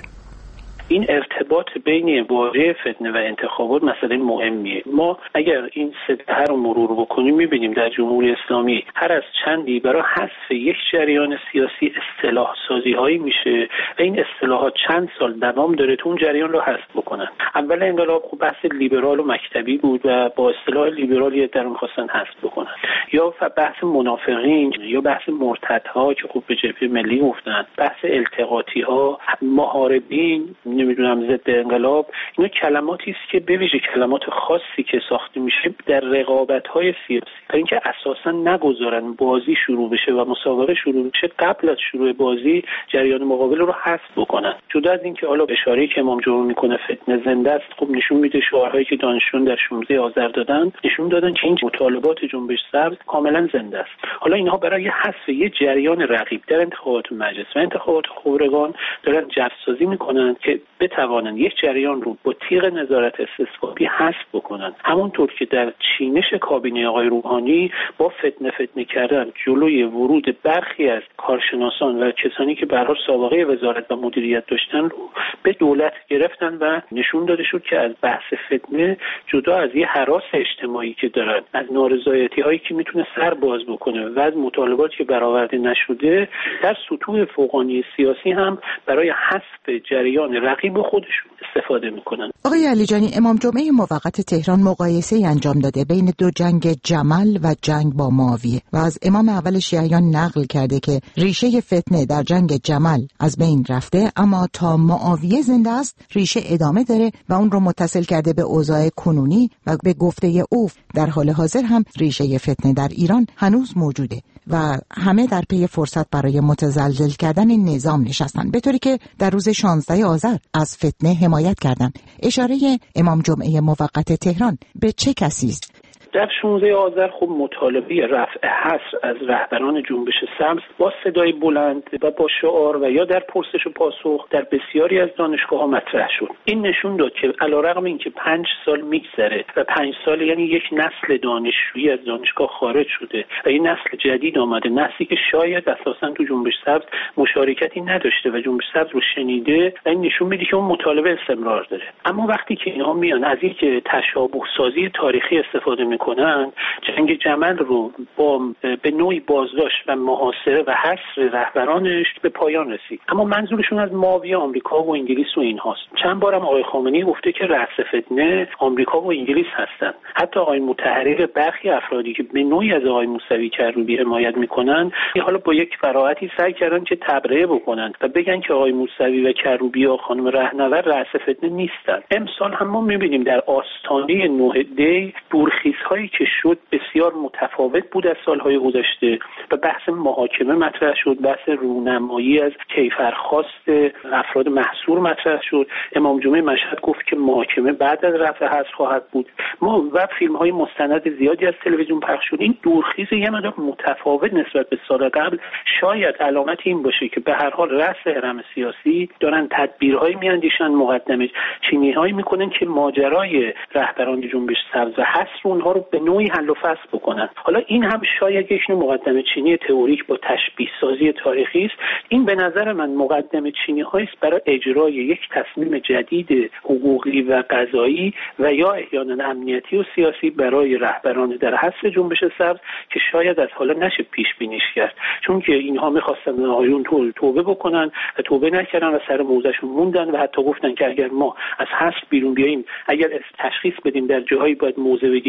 این ارتباط بین واژه فتنه و انتخابات مسئله مهمیه. ما اگر این سطح رو مرور بکنیم میبینیم در جمهوری اسلامی هر از چندی برای حذف یک جریان سیاسی اصطلاح سازی هایی میشه و این اصطلاحات چند سال دوام داره تو اون جریان رو حذف بکنن. اول انقلاب خب بحث لیبرال و مکتبی بود و با اصطلاح لیبرالی در اون خواستن حذف بکنن، یا بحث منافقین یا بحث مرتدها که خب به جبهه ملی گفتن، بحث التقاطی ها، محاربین، نمیدونم ضد انقلاب. اینا کلماتی است که به ویژه کلمات خاصی که ساخته میشه در رقابت‌های سیاسی تا اینکه اساسا نگذارن بازی شروع بشه و مسابقه شروع بشه قبل از شروع بازی جریان مقابل رو حذف بکنن. جدا از اینکه حالا اشاره‌ای که امام جمعه میکنه فتنه زنده است، خب نشون میده شعارهایی که دانشجویان در 16 آذر دادن نشون دادن که این مطالبات جنبش سبز کاملا زنده است. حالا اینها برای حذف یه جریان رقیب در انتخابات مجلس و انتخابات خبرگان دارن جفسازی میکنن که بتوانند یک جریان رو با تیغ نظارت استثباتی حذف بکنن. همونطور که در چینش کابینه آقای روحانی با فتنه کردن جلوی ورود برخی از کارشناسان و کسانی که به هر حال سابقه وزارت و مدیریت داشتن رو به دولت گرفتن و نشون داده شد که از بحث فتنه جدا از یه هراس اجتماعی که دارن، از نارضایتی هایی که میتونه سر باز بکنه و از مطالباتی که برآورده نشده، در سطوح فوقانی سیاسی هم برای حذف جریان رقیب خودشون استفاده میکنن. آقای علیجانی، امام جمعه موقت تهران مقایسه انجام داده بین دو جنگ جمل و جنگ با معاویه و از امام اول شیعیان نقل کرده که ریشه فتنه در جنگ جمل از بین رفته، اما تا معاویه زنده است ریشه ادامه داره و اون رو متصل کرده به اوضاع کنونی و به گفته او در حال حاضر هم ریشه فتنه در ایران هنوز موجوده و همه در پی فرصت برای متزلزل کردن نظام نشستن، به طوری که در روز 16 آذر از فتنه حمایت کردن. اشاره امام جمعه موقت تهران به چه کسی است؟ در 16 آذر خب مطالبه رفع حصر از رهبران جنبش سبز با صدای بلند و با شعار و یا در پرسش و پاسخ در بسیاری از دانشگاه‌ها مطرح شد. این نشون داد که علیرغم اینکه 5 سال میگذره و 5 سال یعنی یک نسل دانشجویی از دانشگاه خارج شده و این نسل جدید آمده، نسلی که شاید اساساً تو جنبش سبز مشارکتی نداشته و جنبش سبز رو شنیده، و این نشون میده که اون مطالبه استمرار داره. اما وقتی که اینها میان از یک تشابه سازی تاریخی استفاده کنن، جنگ جمل رو با به نوعی بازداشت و محاصره و حصر رهبرانش به پایان رسید. اما منظورشون از معاویه آمریکا و انگلیس و اینهاست. چند بارم آقای خامنه‌ای گفته که رأس فتنه آمریکا و انگلیس هستن. حتی آقای مطهری برخی افرادی که به نوعی از آقای موسوی کروبی حمایت میکنن، حالا با یک فراحتی سعی کردن که تبرئه بکنن و بگن که آقای موسوی و کروبی و خانم رهنورد رأس فتنه نیستن. امسال هم ما میبینیم در آستانه 9 دی دورخیزهای که شد بسیار متفاوت بود از سالهای گذشته و بحث محاکمه مطرح شد، بحث رونمایی از کیفرخواست افراد محصور مطرح شد. امام جمعه مشهد گفت که محاکمه بعد از رفع حصر خواهد بود. ما و فیلم‌های مستند زیادی از تلویزیون پخش شد. این دورخیز یه مقدار متفاوت نسبت به سال قبل شاید علامت این باشه که به هر حال رأس حرم سیاسی دارن تدبیرهایی میاندیشن، مقدمه چینی‌هایی میکنن که ماجرای رهبران جنبش سبز و حصر اونها رو به نوعی حل و فصل بکنن. حالا این هم شاید یک نوع مقدمه چینی تئوریک با تشبیه سازی تاریخی است. این به نظر من مقدمه چینی هایی است برای اجرای یک تصمیم جدید حقوقی و قضایی و یا احیانا امنیتی و سیاسی برای رهبران در حصر جنبش سبز که شاید از حالا نشه پیش بینیش کرد، چون که اینها می‌خواستن آیون توبه بکنن و توبه نکردن و سر موضعشون موندن و حتی گفتن که اگر ما از حصر بیرون بیاییم، اگر تشخیص بدیم در جاهایی باید موضع بگیریم موضع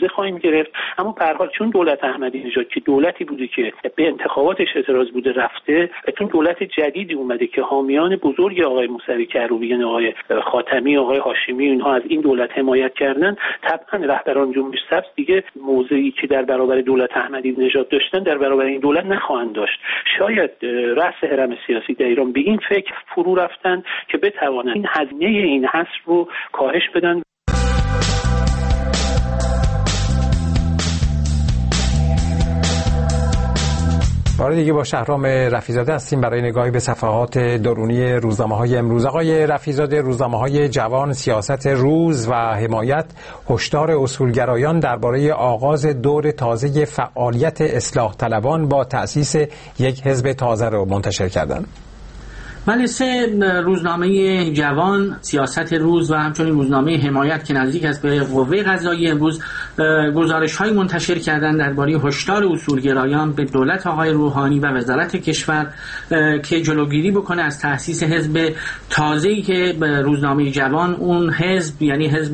خواهیم گرفت. اما به هر حال چون دولت احمدی نژاد که دولتی بوده که به انتخاباتش اعتراض بوده رفته، چون دولت جدیدی اومده که حامیان بزرگ آقای موسوی کروبی، یعنی آقای خاتمی، آقای هاشمی، اینها از این دولت حمایت کردن، طبعا رهبران جنبش سبز دیگه موضعی که در برابر دولت احمدی نژاد داشتن در برابر این دولت نخواهند داشت. شاید رأس هرم سیاسی در ایران به این فکر فرو رفتن که بتوانند این هزینه این حصر رو کاهش بدن. بار دیگه با شهرام رفیع‌زاده هستیم برای نگاهی به صفحات درونی روزنامه‌های امروز. آقای رفیع‌زاده، روزنامه‌های جوان، سیاست روز و حمایت هشدار اصولگرایان درباره آغاز دور تازه فعالیت اصلاح طلبان با تأسیس یک حزب تازه رو منتشر کردند. بله، 3 روزنامه جوان، سیاست روز و همچنین روزنامه حمایت که نزدیک است به قوه قضاییه امروز گزارش‌های منتشر کردن درباره هشدار اصولگرایان به دولت آقای روحانی و وزارت کشور که جلوگیری بکنه از تأسیس حزب تازه‌ای که روزنامه جوان اون حزب یعنی حزب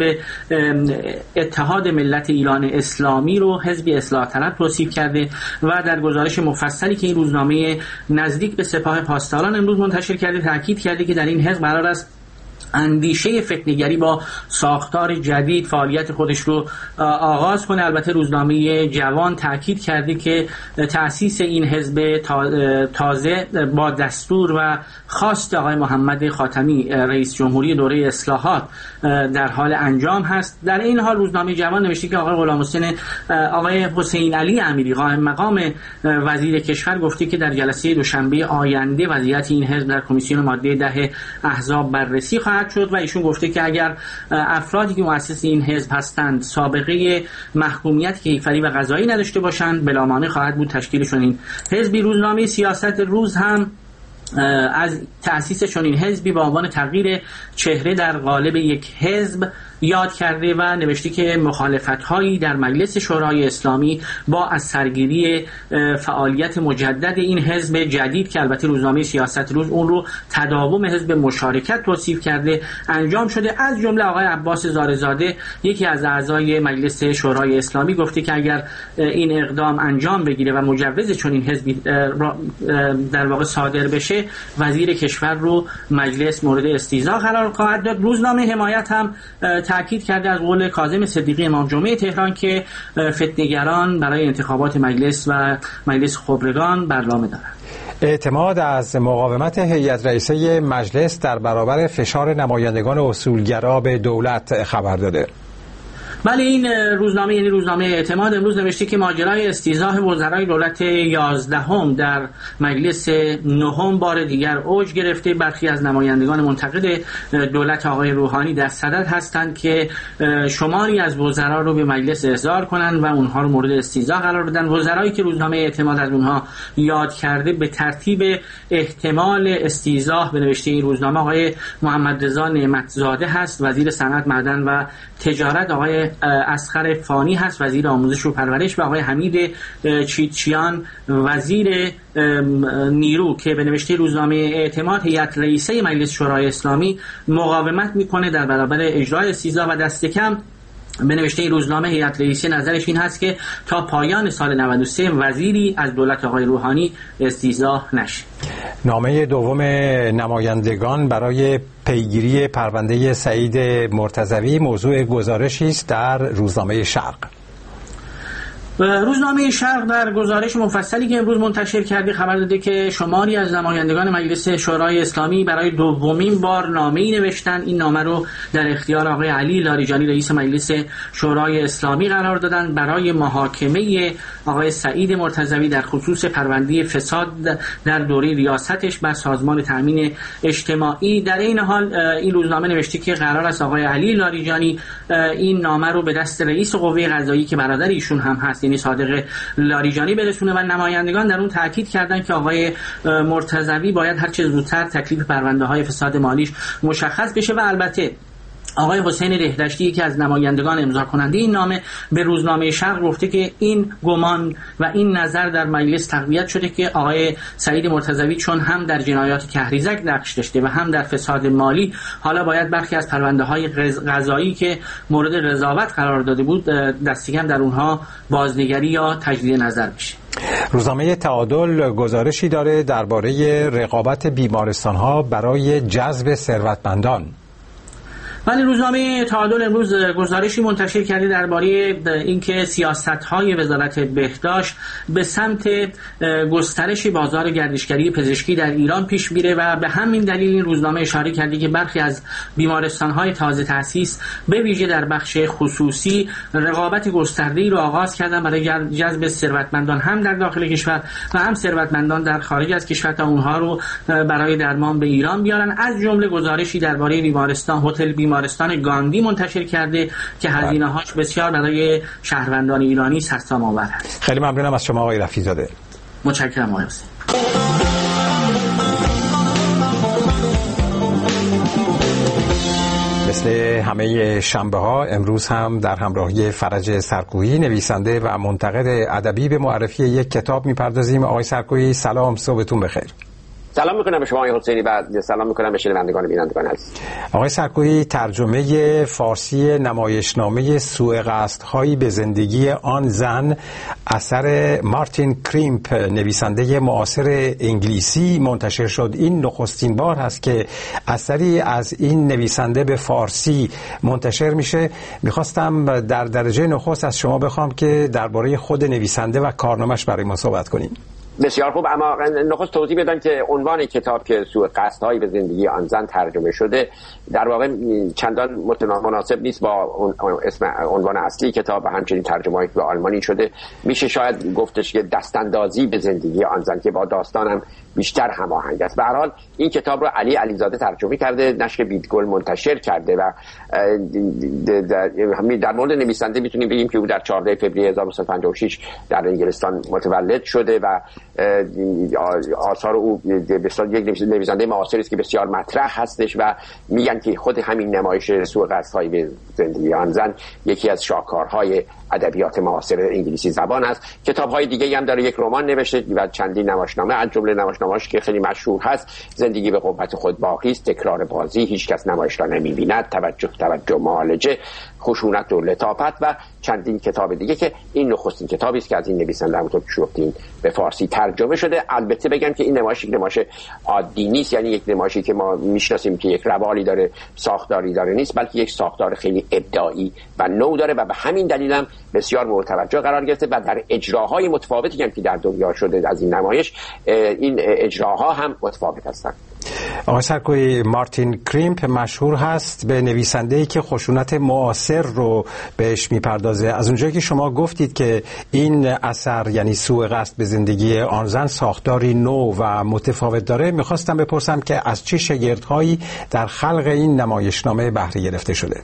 اتحاد ملت ایران اسلامی رو حزب اصلاح طلب توصیف کرده و در گزارش مفصلی که این روزنامه نزدیک به سپاه پاسداران امروز منتشر کرده تاکید کرده که در این حزب قرار است اندیشه فتنه‌گری با ساختار جدید فعالیت خودش رو آغاز کنه. البته روزنامه جوان تاکید کرده که تأسیس این حزب تازه با دستور و خواست آقای محمد خاتمی رئیس جمهوری دوره اصلاحات در حال انجام هست. در این حال روزنامه جوان نوشته که آقای حسین علی امیری قائم مقام وزیر کشور گفته که در جلسه دوشنبه آینده وضعیت این حزب در کمیسیون ماده 10 احزاب بررسی خواهد شد و ایشون گفته که اگر افرادی که مؤسس این حزب هستند سابقه محکومیت کیفری و قضایی نداشته باشند بلامانع خواهد بود تشکیلشون این حزبی. روزنامه سیاست روز هم از تأسیس چنین حزبی با عنوان تغییر چهره در قالب یک حزب یاد کرده و نوشته که مخالفت‌هایی در مجلس شورای اسلامی با از سرگیری فعالیت مجدد این حزب جدید که البته روزنامه سیاست روز اون رو تداوم حزب مشارکت توصیف کرده انجام شده. از جمله آقای عباس زارزاده یکی از اعضای مجلس شورای اسلامی گفته که اگر این اقدام انجام بگیره و مجوز چنین حزبی در واقع صادر بشه وزیر کشور رو مجلس مورد استیضاح قرار خواهد داد. روزنامه حمایت هم تأکید کرده از قول کاظم صدیقی امام جمعه تهران که فتنه‌گران برای انتخابات مجلس و مجلس خبرگان برنامه دارند. اعتماد از مقاومت هیئت رئیسه مجلس در برابر فشار نمایندگان اصولگرا به دولت خبر داده. بله، این روزنامه یعنی روزنامه اعتماد امروز نوشته که ماجرای استیضاح وزرای دولت 11 در مجلس 9 بار دیگر اوج گرفته. برخی از نمایندگان منتقد دولت آقای روحانی در صدد هستند که شماری از وزرا رو به مجلس احضار کنند و اونها رو مورد استیضاح قرار بدن. وزرایی که روزنامه اعتماد از اونها یاد کرده به ترتیب احتمال استیضاح به نوشته این روزنامه آقای محمد رضا نعمتزاده هست، وزیر صنعت، معدن و تجارت، آقای اصغر فانی هست، وزیر آموزش و پرورش، و آقای حمید چیتچیان وزیر نیرو که به نوشته روزنامه اعتماد هیئت رئیسه مجلس شورای اسلامی مقاومت میکنه در برابر اجرای استیضاح و دست کم به نوشته این روزنامه هیئت رئیسه نظرش این هست که تا پایان سال 93 وزیری از دولت آقای روحانی استیضاح نشه. نامه دوم نمایندگان برای پیگیری پرونده سعید مرتضوی موضوع گزارشی است در روزنامه شرق. روزنامه شرق در گزارش مفصلی که امروز منتشر کرده خبر داده که شماری از نمایندگان مجلس شورای اسلامی برای دومین بار نامه‌ای نوشتن. این نامه رو در اختیار آقای علی لاریجانی رئیس مجلس شورای اسلامی قرار دادن برای محاکمه آقای سعید مرتضوی در خصوص پرونده فساد در دوره ریاستش بر سازمان تامین اجتماعی. در این حال این روزنامه نوشته که قرار است آقای علی لاریجانی این نامه رو به دست رئیس قوه قضاییه که برادر ایشون هم هست یعنی صادق لاریجانی برسونه و نمایندگان در اون تاکید کردن که آقای مرتضوی باید هر چه زودتر تکلیف پرونده‌های فساد مالیش مشخص بشه و البته آقای حسین دهدشتی یکی از نمایندگان امضا کننده این نامه به روزنامه شرق گفته که این گمان و این نظر در مجلس تقویت شده که آقای سعید مرتضوی چون هم در جنایات کهریزک نقش داشته و هم در فساد مالی، حالا باید برخی از پرونده‌های قضایی که مورد قضاوت قرار داده بود دست کم در اونها بازنگری یا تجدید نظر بشه. روزنامه تعادل گزارشی داره درباره رقابت بیمارستان‌ها برای جذب ثروتمندان. ولی روزنامه تعادل امروز گزارشی منتشر کرده درباره اینکه سیاست‌های وزارت بهداشت به سمت گسترش بازار گردشگری پزشکی در ایران پیش میره و به همین دلیل این روزنامه اشاره کرده که برخی از بیمارستان‌های تازه تأسیس به ویژه در بخش خصوصی رقابت گسترده‌ای را آغاز کردن برای جذب ثروتمندان هم در داخل کشور و هم ثروتمندان در خارج از کشور تا اونها رو برای درمان به ایران بیارن. از جمله گزارشی درباره بیمارستان گاندی منتشر کرده که هزینه‌هاش بسیار برای شهروندان ایرانی سرسام‌آور است. خیلی ممنونم از شما آقای رفیع‌زاده. متشکرم آقای حسین. مثل همه شنبه‌ها امروز هم در همراهی فرج سرکویی نویسنده و منتقد ادبی به معرفی یک کتاب می‌پردازیم. آقای سرکویی سلام، صبحتون بخیر. سلام میکنم به شما آقای حسینی و سلام میکنم به شنوندگان و بینندگان عزیز. آقای سرکویی، ترجمه فارسی نمایشنامه سوء قصدهایی به زندگی آن زن اثر مارتین کریمپ نویسنده معاصر انگلیسی منتشر شد. این نخستین بار هست که اثری از این نویسنده به فارسی منتشر میشه. میخواستم در درجه نخست از شما بخوام که درباره خود نویسنده و کارنامه‌اش برای ما صحبت کنین. بسیار خوب، اما نخست توضیح بدم که عنوان کتاب که سوء قصدهایی به زندگی آن زن ترجمه شده در واقع چندان مناسب نیست با اسم عنوان اصلی کتاب و همچنین ترجمه‌ای که به آلمانی شده. میشه شاید گفتش که دستاندازی به زندگی آن زن که با داستانم بیشتر هماهنگ است. به هر حال این کتاب رو علی علیزاده ترجمه کرده، نشر بیدگل منتشر کرده و در مورد نویسنده میتونیم بگیم که او در 14 فوریه 1956 در انگلستان متولد شده و آثار او بسیار یک نویسنده معاصری است که بسیار مطرح هستش و میگن که خود همین نمایش سوء قصدهای به زندگی آن زن یکی از شاهکارهای ادبیات معاصر انگلیسی زبان است. کتاب‌های دیگه هم داره، یک رمان نوشته و چندین نمایشنامه، از جمله نمایشنامه‌اش که خیلی مشهور هست زندگی به قوت خود باقی است، تکرار بازی، هیچ کس نمایش را نمی‌بیند، توجه معالجه، خشونت و لطافت و چندین کتاب دیگه که این نخستین کتابی است که از این نویسنده همونطور که گفتین به فارسی ترجمه شده. البته بگم که این نمایش یک نمایش عادی نیست، یعنی یک نمایشی که ما میشناسیم که یک روالی داره، ساختاری داره نیست، بلکه یک ساختار خیلی ابداعی و نو داره و به همین دلیل هم بسیار مورد توجه قرار گرفته و در اجراهای متفاوتی هم که در دنیا شده از این نمایش، این اجراها هم متفاوت هستند. آقای سرکویی، مارتین کریمپ مشهور هست به نویسنده‌ای که خشونت معاصر رو بهش میپردازه. از اونجایی که شما گفتید که این اثر یعنی سوء قصد به زندگی آن زن ساختاری نو و متفاوت داره، میخواستم بپرسم که از چه شگردهایی در خلق این نمایشنامه بهره گرفته شده؟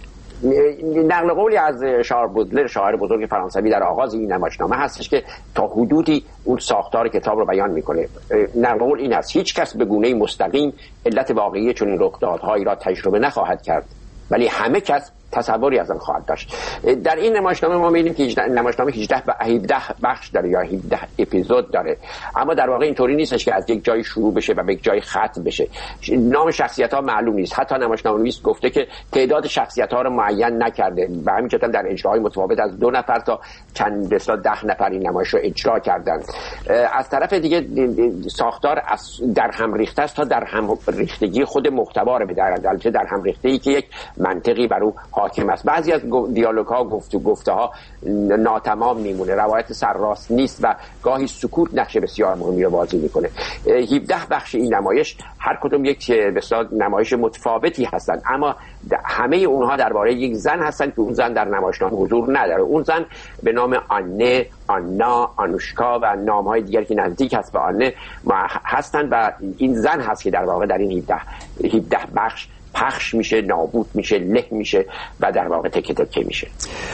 نقل قولی از شارل بودلر، شاعر بزرگ فرانسوی، در آغاز این نمایشنامه هستش که تا حدودی اون ساختار کتاب رو بیان میکنه. نقل قول این است: هیچ کس به گونه مستقیم علت واقعی چنین رخدادهایی را تجربه نخواهد کرد، ولی همه کس تصوری از آن خواهد داشت. در این نمایشنامه ما می‌بینیم که نمایشنامه 18 بخش داره یا 17 اپیزود داره، اما در واقع اینطوری نیستش که از یک جای شروع بشه و به یک جای ختم بشه. نام شخصیت‌ها معلوم نیست، حتی نمایشنامه‌نویس گفته که تعداد شخصیت‌ها رو معین نکرده و همین جهت در اجراهای متفاوت از 2 نفر تا چند بسیار 10 نفر این نمایش رو اجرا کردن. از طرف دیگه ساختار در هم ریخته است تا در هم ریختگی خود محتوا رو به در هم ریخته‌ای که یک منطقی بر او حاکم است. بعضی از دیالوگ‌ها گفته‌ها ناتمام میمونه، روایت سرراست نیست و گاهی سکوت نقش بسیار مهمی رو بازی میکنه. 17 بخش این نمایش هر کدوم یک بسیار نمایش متفاوتی هستند، اما همه اونها درباره یک زن هستند که اون زن در نمایشنامه حضور نداره. اون زن به نام آنه، آنا، آنوشکا و نام‌های دیگری که نزدیک هست به آنه هستند و این زن هست که در واقع در این 17 بخش پخش میشه، نابود میشه، له میشه و در واقع تکه تکه میشه.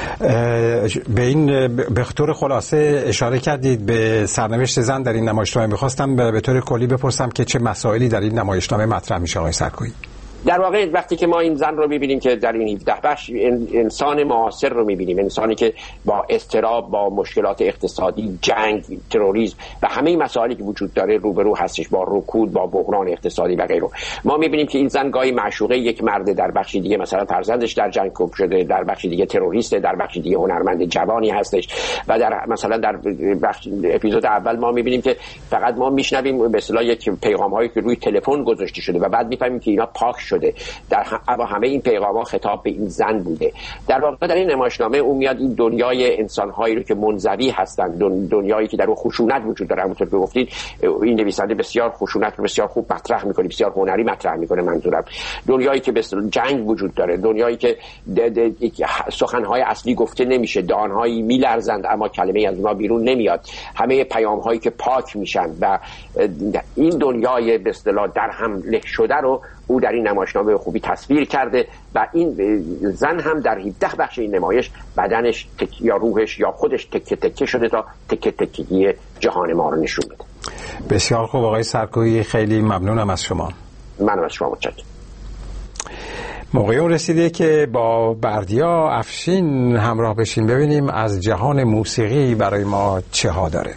به این به طور خلاصه اشاره کردید به سرنوشت زن در این نمایشنامه. میخواستم به طور کلی بپرسم که چه مسائلی در این نمایشنامه مطرح میشه آقای سرکویی؟ در واقع وقتی که ما این زن رو می‌بینیم که در این 17 بخش انسان معاصر رو می‌بینیم، انسانی که با اضطراب، با مشکلات اقتصادی، جنگ، تروریسم و همه مسائلی که وجود داره روبرو هستش، با رکود، با بحران اقتصادی و غیره. ما می‌بینیم که این زن گاهی معشوقه یک مرد، در بخش دیگه مثلا فرزندش در جنگ کشته شده، در بخش دیگه تروریست، در بخش دیگه هنرمند جوانی هستش و در مثلا در بخش اپیزود اول ما می‌بینیم که فقط ما میشنویم به اصطلاح یک پیغام‌هایی که روی تلفن گذاشته شده و بعد می‌فهمیم که اینا پاک شده. در همه این پیغام‌ها خطاب به این زن بوده. در واقع در این نمایشنامه اون میاد این دنیای انسان‌هایی رو که منزوی هستند، دنیایی که در اون خشونت وجود داره، همونطور که گفتید این نویسنده بسیار خشونت رو بسیار خوب مطرح می‌کنه، بسیار هنری مطرح می‌کنه. منظورم دنیایی که به اصطلاح جنگ وجود داره، دنیایی که سخن‌های اصلی گفته نمیشه، دهان‌هایی میلرزند اما کلمه‌ای از اونها بیرون نمیاد، همه پیام‌هایی که پاک میشن و این دنیای به اصطلاح در هم له شده رو او در این نمایشنامه خوبی تصویر کرده و این زن هم در 17 بخش این نمایش بدنش یا روحش یا خودش تکه تکه شده تا تکه تکگی جهان ما رو نشون بده. بسیار خوب آقای سرکویی، خیلی ممنونم از شما. منم از شما متشکرم. موقعی اون رسیده که با بردیا افشین همراه بشین، ببینیم از جهان موسیقی برای ما چه ها داره.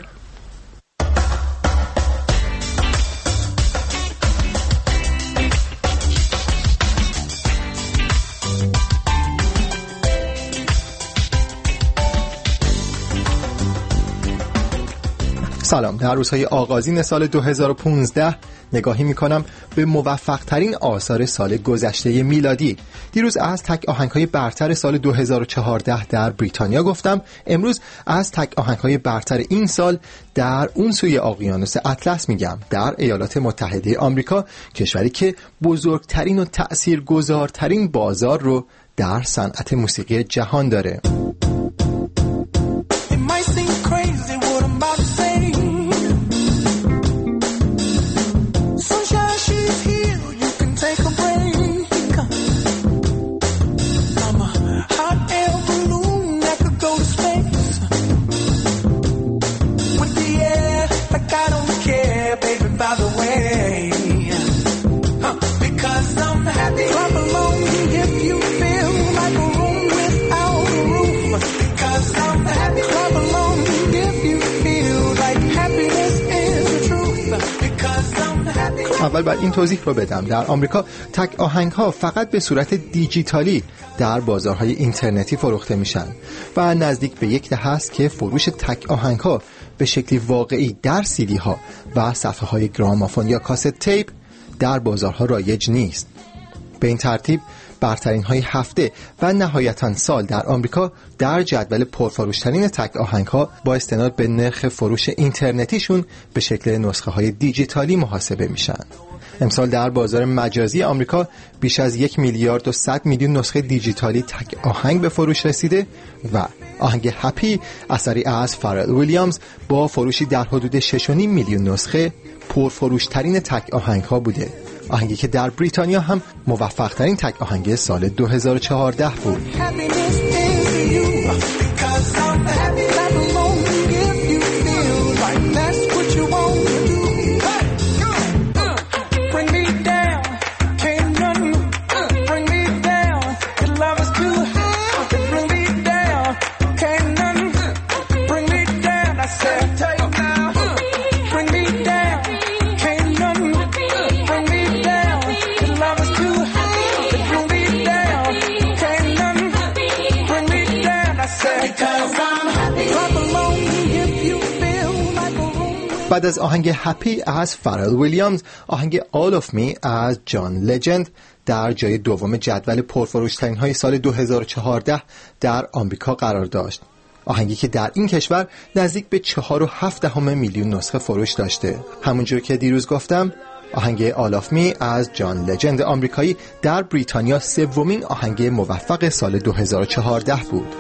سلام. در روزهای آغازین سال 2015 نگاهی میکنم به موفق ترین آثار سال گذشته میلادی. دیروز از تک آهنگ‌های برتر سال 2014 در بریتانیا گفتم. امروز از تک آهنگ‌های برتر این سال در اون سوی اقیانوس اطلس میگم، در ایالات متحده آمریکا، کشوری که بزرگترین و تأثیرگذارترین بازار رو در صنعت موسیقی جهان داره. اول باید این توضیح رو بدم. در آمریکا تک آهنگ ها فقط به صورت دیجیتالی در بازارهای اینترنتی فروخته میشن و نزدیک به 1 دهه است که فروش تک آهنگ ها به شکلی واقعی در CD ها و صفحه های گرامافون یا کاست تیپ در بازارها رایج نیست. به این ترتیب برترین های هفته و نهایتاً سال در آمریکا در جدول پرفروشترین تک آهنگ ها با استناد به نرخ فروش اینترنتیشون به شکل نسخه های دیجیتالی محاسبه میشن. امسال در بازار مجازی آمریکا بیش از 1 میلیارد و 100 میلیون نسخه دیجیتالی تک آهنگ به فروش رسیده و آهنگ هپی اثری از فارل ویلیامز با فروشی در حدود 6.5 میلیون نسخه پرفروشترین تک آهنگ ها بوده. آهنگی که در بریتانیا هم موفق ترین تک آهنگ سال 2014 بود. بعد از آهنگ هپی از فارل ویلیامز، آهنگ All of Me از جان لجند در جای دوم جدول پرفروشترین های سال 2014 در آمریکا قرار داشت. آهنگی که در این کشور نزدیک به 4.7 میلیون نسخه فروش داشته. همونجور که دیروز گفتم، آهنگ All of Me از جان لجند آمریکایی در بریتانیا سومین آهنگ موفق سال 2014 بود.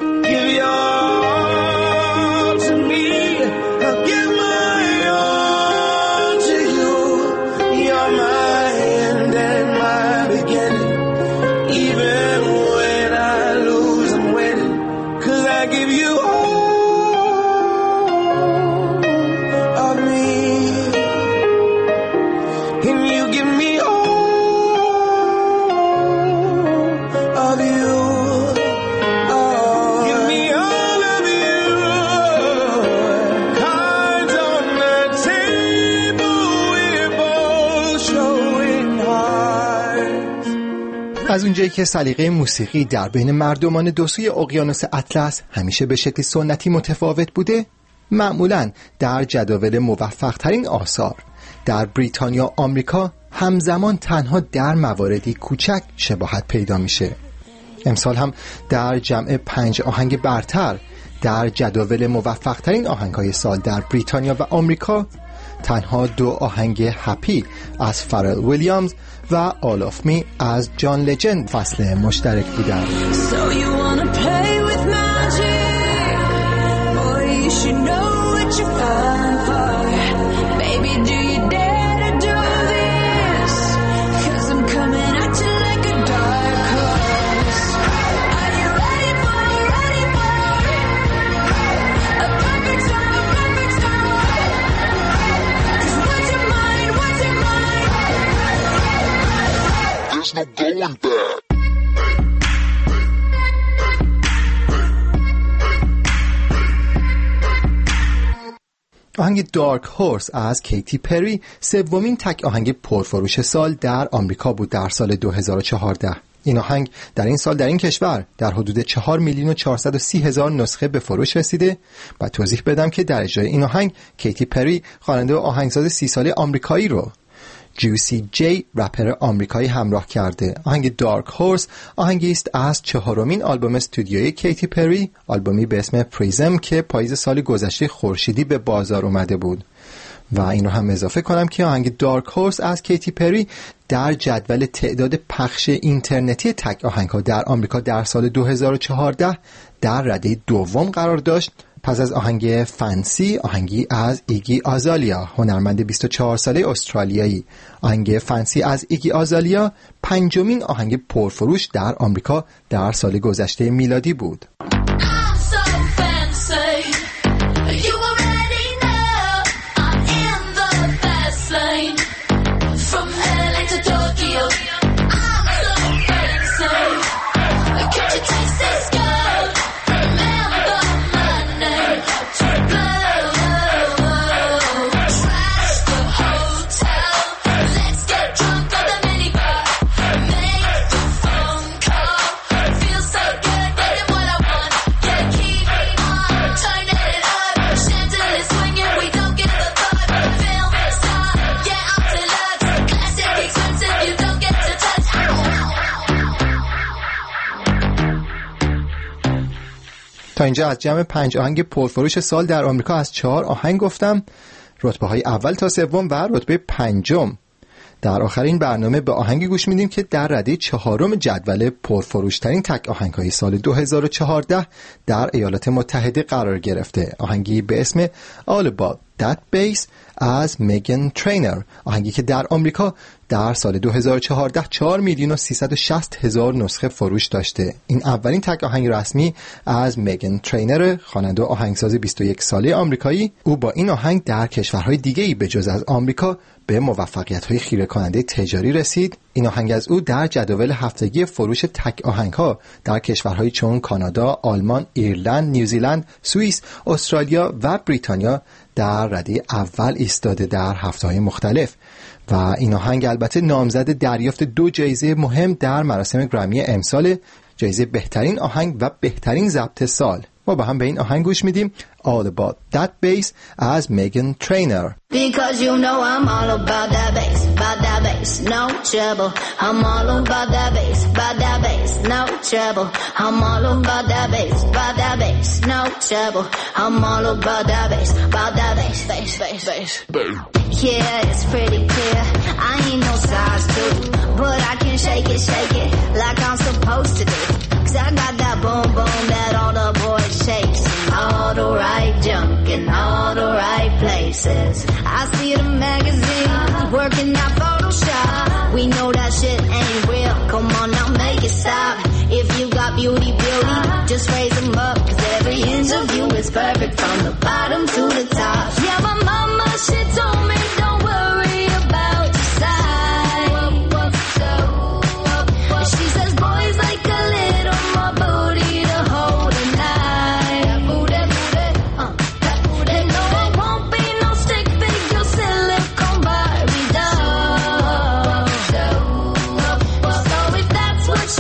از اونجایی که سلیقه موسیقی در بین مردمان دو سوی اقیانوس اطلس همیشه به شکل سنتی متفاوت بوده، معمولاً در جداول موفق ترین آثار در بریتانیا و آمریکا همزمان تنها در مواردی کوچک شباهت پیدا میشه. امسال هم در جمع 5 آهنگ برتر در جداول موفق ترین آهنگ‌های سال در بریتانیا و آمریکا تنها 2 آهنگ هپی از فارل ویلیامز و آل آف می از جان لجند فصل مشترک بودند. No going back. آهنگ دارک هورس از کیتی پری سومین تک آهنگ پرفروش سال در آمریکا بود در سال 2014. این آهنگ در این سال در این کشور در حدود 4,430,000 نسخه به فروش رسیده و توضیح بدم که در اجرای این آهنگ کیتی پری خواننده و آهنگساز 30 ساله آمریکایی رو جوسی جی رپر آمریکایی همراه کرده. آهنگ دارک هورس آهنگی است از 4مین آلبوم استودیویی کیتی پری، آلبومی به اسم پریزم که پاییز سال گذشته خورشیدی به بازار اومده بود. و این رو هم اضافه کنم که آهنگ دارک هورس از کیتی پری در جدول تعداد پخش اینترنتی تک آهنگ‌ها در آمریکا در سال 2014 در رده دوم قرار داشت، پس از آهنگ فنسی، آهنگی از ایگی آزالیا، هنرمند 24 ساله استرالیایی. آهنگ فنسی از ایگی آزالیا 5مین آهنگ پرفروش در آمریکا در سال گذشته میلادی بود. تا اینجا از جمع 5 آهنگ پرفروش سال در آمریکا از 4 آهنگ گفتم، رتبه های اول تا سوم و رتبه 5. در آخرین برنامه به آهنگی گوش میدیم که در رده 4 جدول پرفروش ترین تک آهنگ های سال 2014 در ایالات متحده قرار گرفته. آهنگی به اسم All About That Bass از میگن ترینر، آهنگی که در آمریکا در سال 2014 4,360,000 نسخه فروش داشته. این اولین تک آهنگ رسمی از میگن ترینر، خواننده و آهنگساز 21 ساله آمریکایی. او با این آهنگ در کشورهای دیگه‌ای به جز از آمریکا به موفقیت‌های خیره کننده تجاری رسید. این آهنگ از او در جدول هفتگی فروش تک آهنگ‌ها در کشورهایی چون کانادا، آلمان، ایرلند، نیوزیلند، سوئیس، استرالیا و بریتانیا در رده اول ایستاده در هفته‌های مختلف. و این آهنگ البته نامزد دریافت 2 جایزه مهم در مراسم گرمی امسال، جایزه بهترین آهنگ و بهترین ضبط سال. ما با هم به این آهنگ گوش میدیم All About That Bass از میگن ترینر. Because you know I'm all about that bass, no trouble. I'm all about that bass, no trouble. I'm all about that bass, no trouble. I'm all about that bass, bass. Yeah, it's pretty clear. I ain't no size 2, but I can shake it like I'm supposed to do. 'Cause I got that boom boom that all the boys shake. All the right junk in all the right places. I see the magazines working that Photoshop. We know that shit ain't real. Come on now, make it stop. If you got beauty, just raise them up. 'Cause every inch of you is perfect from the bottom to the top. Yeah, my mama, she told me don't worry about your size. She says boys like a little more booty to hold a knife. And no, it won't be no stick figure silicone Barbie doll. So if that's what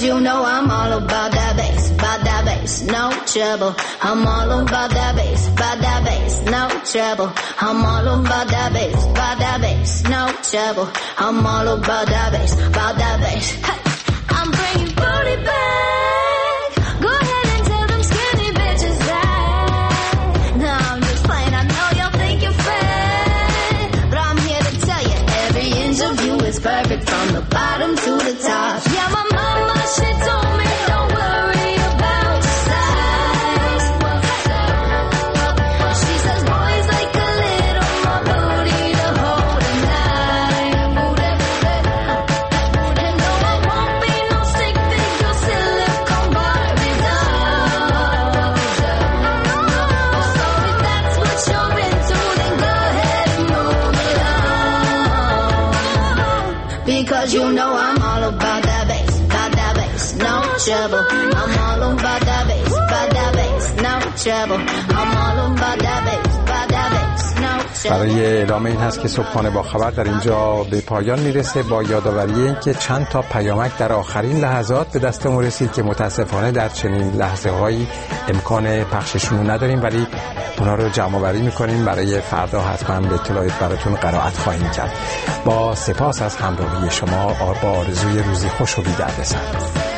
you know I'm all about that bass, no trouble. I'm all about that bass, no trouble. I'm all about that bass, no trouble. I'm all about that bass, Hey, I'm bringing booty back. Go ahead and tell them skinny bitches that. No, I'm just playing. I know y'all think you're fat, but I'm here to tell you every inch of you is perfect from the bottom to the top. Yeah, my mama, she told me don't worry about your size. She says boys like a little more booty to hold at night. And no, I won't be no sick figure silicone Barbie doll. So if that's what you're into, then go ahead and move along. Because you know I'm all about that bass, no trouble. I'm all about that bass, no trouble. I'm all about that bass, no trouble. برای اعلام این هست که صبحانه با خبر در اینجا به پایان میرسه، با یادآوری این که چند تا پیامک در آخرین لحظات به دستمون رسید که متاسفانه در چنین لحظه هایی امکان پخششون نداریم، ولی اونا رو جمع آوری میکنیم برای فردا حتما به اطلاعات براتون قرائت خواهیم کرد. با سپاس از همراهی شما، با آرزوی روزی خوش و بی دردسر.